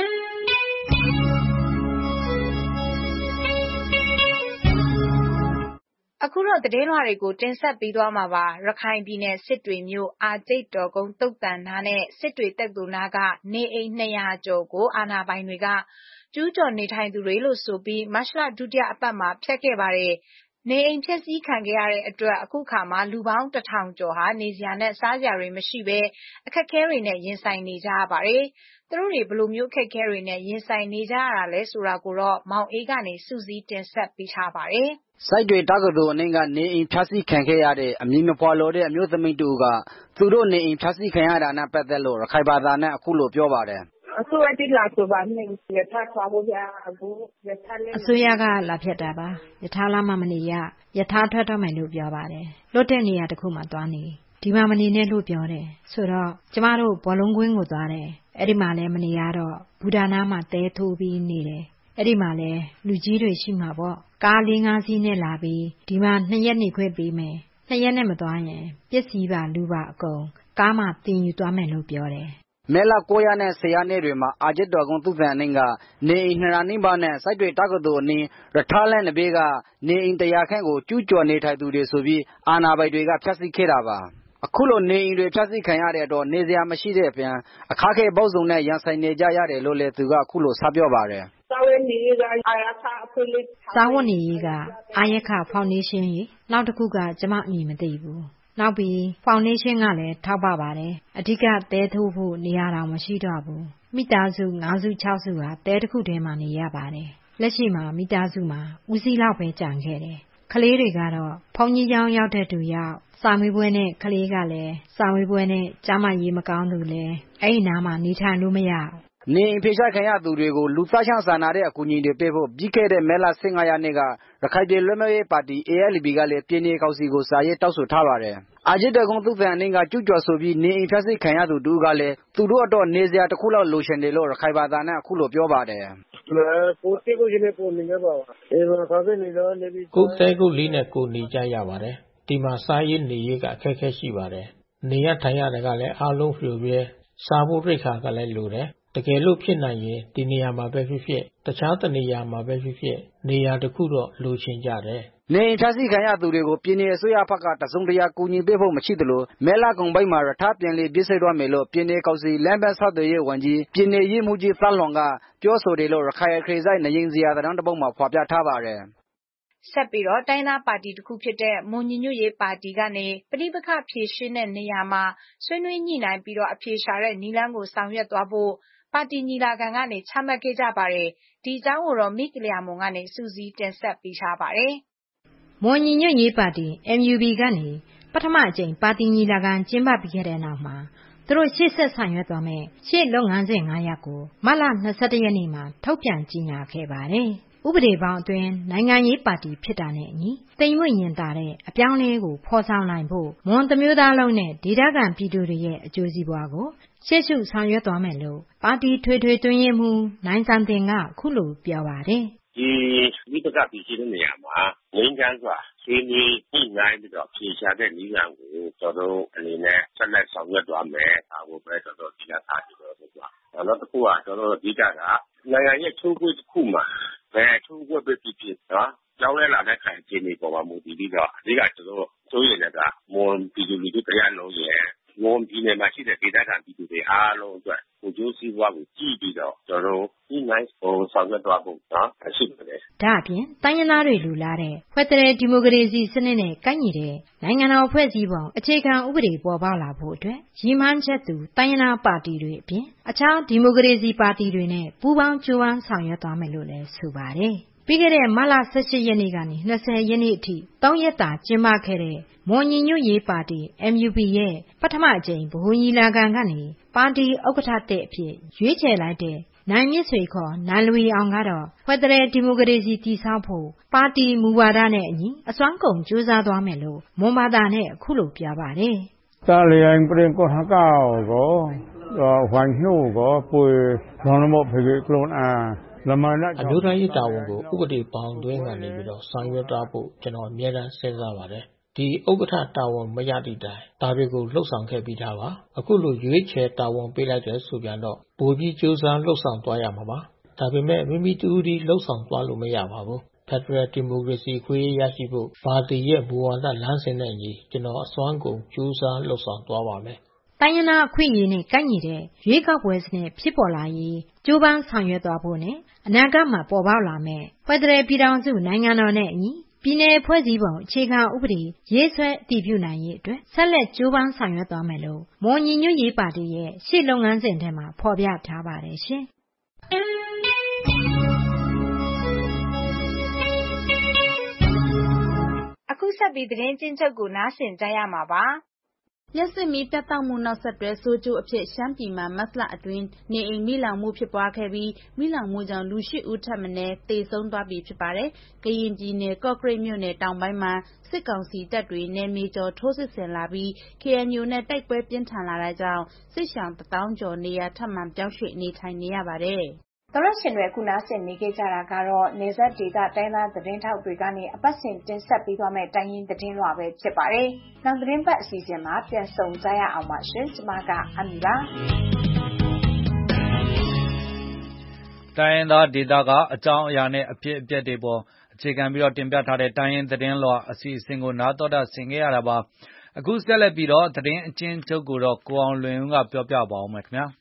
အခုတော့သတင်းလွှာတွေကိုတင်ဆက်ပေးသွားမှာပါရခိုင်ပြည်နယ်စစ်တွေမြို့အာကျိတ်တော်ကုန်းတုတ်တန်နာနဲ့စစ်တွေတက်သူနာကနေအိမ်၂၀၀ကျော်ကိုအာဏာပိုင်တွေကကျူးကျော်နေထိုင်သူတွေလို့ဆိုပြီးမတ်လဒုတိယအပတ်မှာဖျက်ခဲ့ပါတယ်နေအိမ်ဖျက်ဆီးခံခဲ့ရတဲ့အတွက်အခုခါမှာလူပေါင်းတစ်ထောင်ကျော်ဟာနေစရာနဲ့စားစရာတွေမရှိဘဲအခက်အခဲတွေနဲ့ရင်ဆိုင်နေကြရပါတယ်သူတို့တွေဘယ်လိုမျိုးအခက်အခဲတွေနဲ့ရင်ဆိုင်နေကြရတာလဲဆိုတာကိုတော့မောင်အေးကနေစူးစီးတင်ဆက်ပေးထားပါတယ်စိုက်တွေတက္ကသိုလ်အနှင်းကနေအိမ်ဖျက်ဆီးခံခဲ့ရတဲ့အမည်မဖော်လိုတဲ့အမျိုးသမီးတူကသူတို့နေအိမ်ဖျက်ဆီးခံရတာနဲ့ပတ်သက်လို့ရခိုင်ဘာသာနဲ့အခုလိုပြောပါတယ်အစိုးရတိလာဆိုပါနဲ့ရထားသွားဖို့ရအခုရထားလေးအစိုးရကလာဖြတ်တာပါရထားလာမှမနေရရထားထွက်တော့မယ်လို့ပြောပါတယ်လွတ်တဲ့နေရာတစ်ခုမှသွားနေဒီမှာမနေနဲ့လို့ပြောတယ်ဆိုတော့ကျမတို့ဘောလုံးကွင်းကိုသွားတယ်အဲ့ဒီမှာလည်းမနေရတော့ဘူဒါနာမှာတဲထိုးပြီးနေတယ်အဲ့ဒီမှာလည်းလူကြီးတွေရှိမှာပေါ့ကားလေးငါးစီးနဲ့လာပြီးဒီမှာနှစ်ရက်နေခွင့်ပေးမယ်နှစ်ရက်နဲ့မသွားရင်ပစ္စည်းပါလူပါအကုန်ကားမှတင်ယူသွားမယ်လို့ပြောတယ်မဲလာကိုရနဲ့ဆရာနဲ့တွေမှာအာကျစ်တော်ကုန်းသူ့ဆန်အင်းကနေအိမ်နှစ်ရာနီးပါးနဲ့စိုက်တွေတက္ကသိုလ်အင်းရထားလန်းနဘေးကနေအိမ်တရားခန့်ကိုကျူးကျော်နေထိုင်သူတွေဆိုပြီးအာဏာပိုင်တွေကဖျက်ဆီးခဲ့တာပါအခုလိုနေအိမ်တွေဖျက်ဆီးခံရတဲ့တော့နေစရာမရှိတဲ့အပြင်အခက်အခဲပေါင်းစုံနဲ့ရန်ဆိုင်နေကြရတယ်လို့လည်းသူကအခုလိုဆက်ပြောပါတယ်စာဝတ်နေရေးကအာရခအဖွင့်လေးစာဝတ်နေရေးကအာရခဖောင်ဒေးရှင်းကြီးနောက်တစ်ခုကကျမအမည်မသိဘူးနောက်ပြီးဖောင်ဒေးရှင်းကလည်းထောက်ပပါတယ်အဓိကတဲထိုးဖို့နေရာတော်မရှိတော့ဘူးမိသားစု၅စု၆စုဟာတဲတစ်ခုထဲမှာနေရပါတယ်လက်ရှိမှာမိသားစုမှာဦးစီးလောက်ပဲကြံခဲ့တယ်ကလေးတွေကတော့ဖုန်ကြီးကျောင်းရောက်တဲ့သူရောက်စာမေးပွဲနဲ့ကလေးကလည်းစာမေးပွဲနဲ့ကျမရေးမကောင်းသူလည်းအဲ့ဒီနားမှာနေထိုင်လို့မရနေအိမ်ဖေရှားခံရသူတွေကိုလူသားချင်းစာနာတဲ့အကူအညီတွေပေးဖို့ပြီးခဲ့တဲ့မဲလ၁၅ရက်နေ့ကရခိုင်ပြည်လွတ်မြောက်ရေးပါတီ A L P ကလည်းပြည်내ကောင်စီကိုစာရေးတောက်ဆိုထားပါတယ်။အာဂျစ်တကုန်းသူ့ဆန်အင်းကကျူးကျော်ဆိုပြီးနေအိမ်ဖျက်ဆီးခံရသူတူကလည်းသူတို့အတွက်နေစရာတစ်ခုလောက်လိုချင်တယ်လို့ရခိုင်ဘာသာနဲ့အခုလိုပြောပါတယ်။ကိုယ်ကိုချင်းကိုနေရပါပါ။အေးဘာသာနေလို့နေပြီးကိုယ်တဲကိုလေးနဲ့ကိုနေကြရပါတယ်။ဒီမှာစားရေးနေရေးကအခက်အခဲရှိပါတယ်။နေရထိုင်ရတယ်ကလည်းအားလုံးပြိုပြဲစားဖို့ရိတ်ခါကလည်းလိုတယ်။တကယ်လို့ဖြစ်နိုင်ရင်ဒီနေရာမှာပဲဖြစ်ဖြစ်တခြားတနေရာမှာပဲဖြစ်ဖြစ်နေရာတစ်ခုတော့လိုချင်ကြတယ်နေအိမ်ဖျက်ဆီးခံရသူတွေကိုပြည်내အစိုးရဘက်ကတစုံတရာကူညီပေးဖို့မရှိသလိုမဲလာကုံပိုက်မှာရထားပြန်လည်ပြည့်စုံသွားမယ်လို့ပြည်내ကောင်စီလမ်းပန်းဆက်သွယ်ရေးဝန်ကြီးပြည်내ရေးမှုကြီးသန်းလွန်ကပြောဆိုတယ်လို့ရခိုင်ခရီးဆိုင်နေရင်စရာတန်းတစ်ပုဒ်မှာဖော်ပြထားပါတယ်ဆက်ပြီးတော့တိုင်းသားပါတီတစ်ခုဖြစ်တဲ့မွန်ညီညွတ်ရေးပါတီကနေပဋိပက္ခဖြေရှင်းတဲ့နေရာမှာဆွေးနွေးညှိနှိုင်းပြီးတော့အဖြေရှာတဲ့နည်းလမ်းကိုဆောင်ရွက်သွားဖို့ပါတီညီလာခံကနေချမှတ်ခဲ့ကြပါတယ်ဒီအကြောင်းကိုတော့မိကလျာမွန်ကနေစူးစီးတင်ဆက်ပေးထားပါတယ်မွန်ညီညွတ်ရေးပါတီ M U B ကနေပထမအကြိမ်ပါတီညီလာခံကျင်းပပြီးခဲ့တဲ့နောက်မှာသူတို့ရှေ့ဆက်ဆောင်ရွက်သွားမယ်ရှေ့လုပ်ငန်းစဉ်၅ရပ်ကိုမတ်လ၂၁ရက်နေ့မှာထုတ်ပြန်ကြေညာခဲ့ပါတယ်ဥပဒေပေါင်းအတွင်းနိုင်ငံရေးပါတီဖြစ်တာနဲ့အညီတိမ်မွေ့ရင်တာတဲ့အပြောင်းလဲကိုဖော်ဆောင်နိုင်ဖို့မွန်သမ ्यो သားလုံးနဲ့ဒေသခံပြည်သူတွေရဲ့အကျိုးစီးပွားကိုရှေ့ရှုဆောင်ရွက်သွားမယ်လို့ပါတီထွေထွေတွင်းရေးမှူးနိုင်စံတင်ကခုလိုပြောပါတယ်ဒီမိတ္တကပြည်ရှိတဲ့နေရာမှာငင်းချမ်းစွာဆွေးနွေးညှိနှိုင်းပြီးတော့ဖြေရှာတဲ့နည်းလမ်းကိုကျွန်တော်တို့အနေနဲ့ဆက်လက်ဆောင်ရွက်သွားမယ်ဒါကိုပဲကျွန်တော်တို့ကြားထားပြီးတော့ပြောပါနောက်တစ်ခုကကျွန်တော်တို့ဒီကကနိုင်ငံရဲ့ချိုးခွေးတစ်ခုမှာဘယ်ချိုးခွေးပဲဖြစ်ဖြစ်နော်ကြောင်းလဲလာတဲ့ခံခြေနေပေါ်မှာမူတည်ပြီးတော့ဒီကကျွန်တော်တို့ဆိုရင်လည်းကမွန်ပြည်သူလူထုတရားလုံးရဲ့ဝန်ပြည်နယ်မှာရှိတဲ့ဒေသခံပြည်သူတွေအားလုံးအတွက်ကိုကျိုးစည်းဝါးကိုကြည့်ပြီးတော့ကျွန်တော်တို့ဒီနိုင်ကိုဆောင်ရွက်သွားဖို့နော်ရှိပါတယ်။ဒါအပြင်တိုင်းရင်းသားတွေလူလာတဲ့ဖက်ဒရယ်ဒီမိုကရေစီစနစ်နဲ့ကိုက်ညီတဲ့နိုင်ငံတော်ဖွဲ့စည်းပုံအခြေခံဥပဒေပေါ်ပေါက်လာဖို့အတွက်ရည်မှန်းချက်သူတိုင်းရင်းသားပါတီတွေအပြင်အခြားဒီမိုကရေစီပါတီတွေနဲ့ပူးပေါင်းကြိုးပမ်းဆောင်ရွက်သွားမယ်လို့လည်းဆိုပါတယ်။ပြီးခဲ့တဲ့မတ်လ၁၈ရက်နေ့ကနေ၂၀ရက်နေ့အထိသုံးရက်တာကျင်းပခဲ့တဲ့မွန်ညီညွတ်ရေးပါတီ M U P ရဲ့ပထမအကြိမ်ဗဟိုညီလာခံကနေပါတီဥက္ကဋ္ဌတဲ့အဖြစ်ရွေးချယ်လိုက်တဲ့နိုင်မြင့်ဆွေခေါ်နိုင်လူအောင်ကတော့ဖက်ဒရယ်ဒီမိုကရေစီတည်ဆောက်ဖို့ပါတီမူဝါဒနဲ့အညီအစွမ်းကုန်ကြိုးစားသွားမယ်လို့မွန်ဘာသာနဲ့အခုလိုပြောပါတယ်။တာလျင်ပြင်ကိုဟာကောကိုဟွမ်ညိုကိုပွေဘောနမောဖေကလုံးအာအမျိုးသားရေးတာဝန်ကိုဥပဒေပေါင်းတွင်းကနေပြီးတော့ဆောင်ရွက်သွားဖို့ကျွန်တော်အမြဲတမ်းစဉ်းစားပါတယ်။ဒီဥက္ကဋ္ဌတာဝန်မရသည့်တိုင်ဒါတွေကိုလှုပ်ဆောင်ခဲ့ပြီးသားပါ။အခုလိုရွေးချယ်တာဝန်ပေးလိုက်တဲ့ဆိုပြန်တော့ပိုပြီးကြိုးစားလှုပ်ဆောင်သွားရမှာပါ။ဒါပေမဲ့မိမိတူဒီလှုပ်ဆောင်သွားလို့မရပါဘူး။ဖက်ဒရယ်ဒီမိုကရေစီခွင့်ရရှိဖို့ပါတီရဲ့မူဝါဒလမ်းစဉ်နဲ့ညီကျွန်တော်အစွမ်းကုန်ကြိုးစားလှုပ်ဆောင်သွားပါမယ်။တိုင်းရင်းသားအခွင့်အရေးနဲ့ကိုက်ညီတဲ့ရွေးကောက်ပွဲစနစ်ဖြစ်ပေါ်လာရေးကြိုးပမ်းဆောင်ရွက်သွားဖို့နဲ့အနာဂတ်မှာပေါ်ပေါက်လာမယ့်ဖက်ဒရယ်ပြည်ထောင်စုနိုင်ငံတော်နဲ့အညီပြည်내ဖွဲ့စည်းပုံအခြေခံဥပဒေရေးဆွဲအတည်ပြုနိုင်ရေးအတွက်ဆက်လက်ကြိုးပမ်းဆောင်ရွက်သွားမယ်လို့မွန်ညီညွတ်ရေးပါတီရဲ့ရှေ့လုပ်ငန်းစဉ်ထဲမှာဖော်ပြထားပါတယ်ရှင်။အခုဆက်ပြီးသတင်းကျဉ်းချုပ်ကိုနားဆင်ကြရမှာပါ။လျှပ်စစ်မီးပြတ်တောက်မှုနောက်ဆက်တွဲဆိုးကျိုးအဖြစ်ရှမ်းပြည်မှာမတ်လအတွင်းနေအိမ်မီးလောင်မှုဖြစ်ပွားခဲ့ပြီးမီးလောင်မှုကြောင့်လူ၈ဦးထက်မနည်းသေဆုံးသွားပြီဖြစ်ပါတယ်။ကရင်ပြည်နယ်ကော့ကရိတ်မြို့နယ်တောင်ပိုင်းမှာစစ်ကောင်စီတပ်တွေနယ်မြေကျော်ထိုးစစ်ဆင်လာပြီး K N U နဲ့တိုက်ပွဲပြင်းထန်လာတာကြောင့်စစ်ရှောင်တစ်သောင်းကျော်နေရာထပ်မံပြောင်းရွှေ့နေထိုင်နေရပါတယ်။သောရရှင်တွေအခုနားဆင်နေကြတာကတော့နေဆက်ဒေတာတိုင်းသားသတင်းထောက်တွေကနေအပတ်စဉ်တင်ဆက်ပေးသွားမယ့်တိုင်းရင်းသတင်းလွှာပဲဖြစ်ပါတယ်။နောက်သတင်းပတ်အစီအစဉ်မှာပြန်ဆုံကြရအောင်ပါရှင်။ကျွန်မကအမီပါ။တိုင်းရင်းသားဒေတာကအကြောင်းအရာနဲ့အဖြစ်အပျက်တွေပေါ်အခြေခံပြီးတော့တင်ပြထားတဲ့တိုင်းရင်းသတင်းလွှာအစီအစဉ်ကိုနားတော်တာဆင်ခဲ့ရတာပါ။အခုဆက်လက်ပြီးတော့သတင်းအချင်းချုပ်ကိုတော့ကိုအောင်လွင်ဦးကပြောပြပါဦးမယ်ခင်ဗျာ။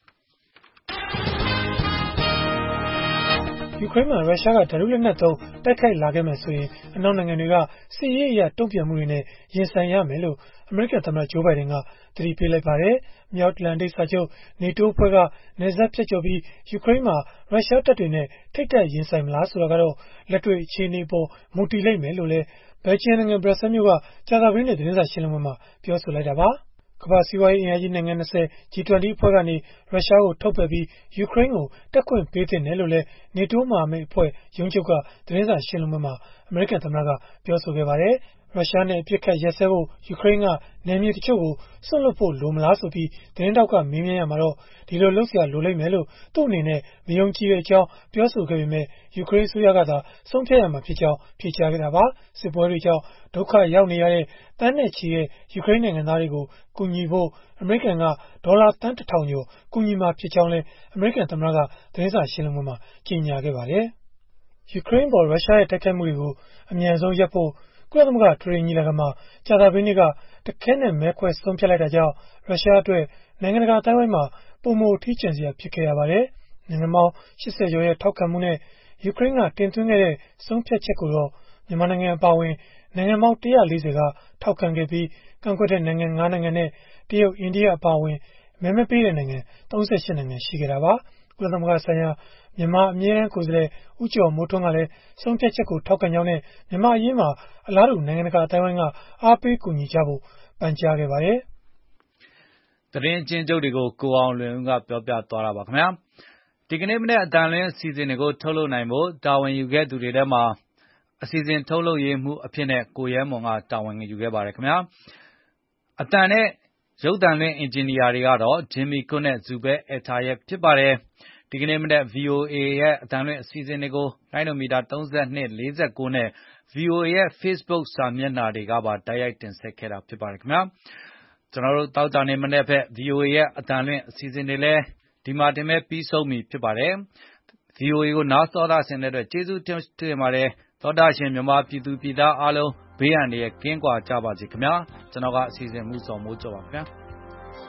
ယူကရိန်းမှာရုရှားကဓာတုလက်နက်သုံးတိုက်ခိုက်လာခဲ့မယ်ဆိုရင်အနောက်နိုင်ငံတွေကစစ်ရေးအရတုံ့ပြန်မှုတွေနဲ့ရင်ဆိုင်ရမယ်လို့အမေရိကန်သမ္မတဂျိုးဘိုင်ဒန်ကသတိပေးလိုက်ပါတယ်။မြောက်အတ္တလန်တိတ်စာချုပ် NATO အဖွဲ့ကနယ်စပ်ဖြတ်ကျော်ပြီးယူကရိန်းမှာရုရှားတပ်တွေနဲ့ထိပ်တိုက်ရင်ဆိုင်မလားဆိုတာကတော့လက်တွေ့အခြေအနေပေါ်မူတည်လိမ့်မယ်လို့လည်းဘယ်လ်ဂျီယံနိုင်ငံဘရပ်ဆဲမြို့ကကြာသပတေးနေ့သတင်းစာရှင်းလင်းပွဲမှာပြောဆိုလိုက်တာပါ။ကမ္ဘာ့စီးပွားရေးအင်အားကြီးနိုင်ငံ၂၀ G ၂၀ အဖွဲ့ကနေရုရှားကိုထုတ်ပယ်ပြီးယူကရိန်းကိုတက်ခွင့်ပေးသင့်တယ်လို့လည်း NATO မဟာမိတ်အဖွဲ့ရုံးချုပ်ကသတင်းစာရှင်းလင်းပွဲမှာအမေရိကန်သမ္မတကပြောဆိုခဲ့ပါတယ်။ရုရှားနဲ့အပစ်အခတ်ရပ်စဲဖို့ယူကရိန်းကနယ်မြေတချို့ကိုစွန့်လွှတ်ဖို့လိုမလားဆိုပြီးသတင်းတောက်ကမေးမြန်းရမှာတော့ဒီလိုလုပ်စရာလိုလိမ့်မယ်လို့သူ့အနေနဲ့မယုံကြည်တဲ့အကြောင်းပြောဆိုခဲ့ပေမဲ့ယူကရိန်းအစိုးရကသာဆုံးဖြတ်ရမှာဖြစ်ကြောင်းဖြေကြားခဲ့တာပါ။စစ်ပွဲတွေကြောင့်ဒုက္ခရောက်နေရတဲ့တန်းနဲ့ချီတဲ့ယူကရိန်းနိုင်ငံသားတွေကိုကူညီဖို့အမေရိကန်ကဒေါ်လာသန်းတစ်ထောင်ကျော်ကူညီမှာဖြစ်ကြောင်းလည်းအမေရိကန်သမ္မတကသတင်းစာရှင်းလင်းပွဲမှာကြေညာခဲ့ပါတယ်။ယူကရိန်းပေါ်ရုရှားရဲ့တိုက်ခိုက်မှုတွေကိုအမြန်ဆုံးရပ်ဖို့ကုလသမဂ္ဂထွေထွေညီလာခံမှာကြာသပတေးနေ့ကတခဲနဲ့မဲခွဲဆုံးဖြတ်လိုက်တာကြောင့်ရုရှားအတွက်နိုင်ငံတကာအသိုင်းအဝိုင်းမှာပုံမအထီးကျန်စရာဖြစ်ခဲ့ရပါတယ်။နိုင်ငံပေါင်း၈၀ကျော်ရဲ့ထောက်ခံမှုနဲ့ယူကရိန်းကတင်သွင်းခဲ့တဲ့ဆုံးဖြတ်ချက်ကိုတော့မြန်မာနိုင်ငံအပါအဝင်နိုင်ငံပေါင်း၁၄၀ကထောက်ခံခဲ့ပြီးကန့်ကွက်တဲ့နိုင်ငံ၅နိုင်ငံနဲ့တရုတ်အိန္ဒိယအပါအဝင်မဲမပေးတဲ့နိုင်ငံ၃၈နိုင်ငံရှိခဲ့တာပါ။ကုလသမဂ္ဂဆိုင်ရာမြန်မာအမြဲတမ်းကိုယ်စားလှယ်ဦးကျော်မိုးထွန်းကလည်းဆုံးဖြတ်ချက်ကိုထောက်ခံကြောင်းနဲ့မြန်မာအရေးမှာအလားတူနိုင်ငံတကာအတိုင်းအဝိုင်းကအားပေးကူညီကြဖို့ပန်ကြားခဲ့ပါတယ်။သတင်းချင်းချုပ်တွေကိုကိုအောင်လွင်ဦးကပြောပြသွားတာပါခင်ဗျာ။ဒီကနေ့မနေ့အတန်လင်းအစီအစဉ်တွေကိုထုတ်လုပ်နိုင်ဖို့တာဝန်ယူခဲ့သူတွေထဲမှာအစီအစဉ်ထုတ်လုပ်ရေးမှုအဖြစ်နဲ့ကိုရဲမွန်ကတာဝန်ယူခဲ့ပါတယ်ခင်ဗျာ။အတန်နဲ့ရုပ်သံလွှင့်အင်ဂျင်နီယာတွေကတော့ဂျင်မီကွန်းနဲ့ဇူဘဲအယ်ထာရဲ့ဖြစ်ပါတယ်။ဒီကနေ့မနေ့ V O A ရဲ့အတန်လွှင့်အစီအစဉ်တွေကိုလိုင်းနိုမီတာသုံး၂ ၄၉နဲ့ V O A ရဲ့ Facebook စာမျက်နှာတွေကပါတိုက်ရိုက်တင်ဆက်ခဲ့တာဖြစ်ပါတယ်ခင်ဗျာ။ကျွန်တော်တို့တောက်ကြနေမနေ့ဖက် V O A ရဲ့အတန်လွှင့်အစီအစဉ်တွေလည်းဒီမှာတင်မဲ့ပြီးဆုံးပြီဖြစ်ပါတယ်။ V O A ကိုနားစောတာဆင်တဲ့အတွက်ကျေးဇူးတင်ပါတယ်။သောတာရှင်မြန်မာပြည်သူပြည်သားအားလုံးဘေးအန္တရာယ်ကင်းကွာကြပါစေခင်ဗျာ။ကျွန်တော်ကအစီအစဉ်မှုဆောင်မိုးကြော်ပါခင်ဗျာ။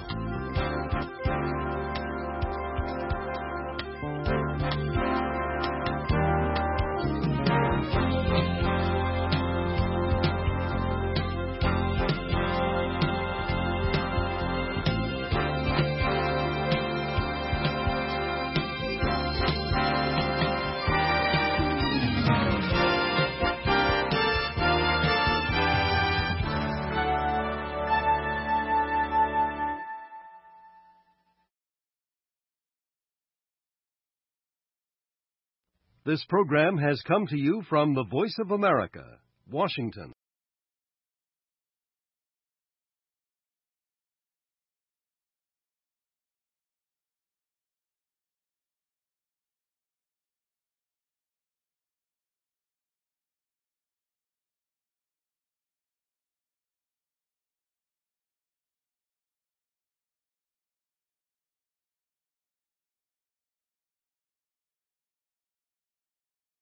This program has come to you from the Voice of America, Washington.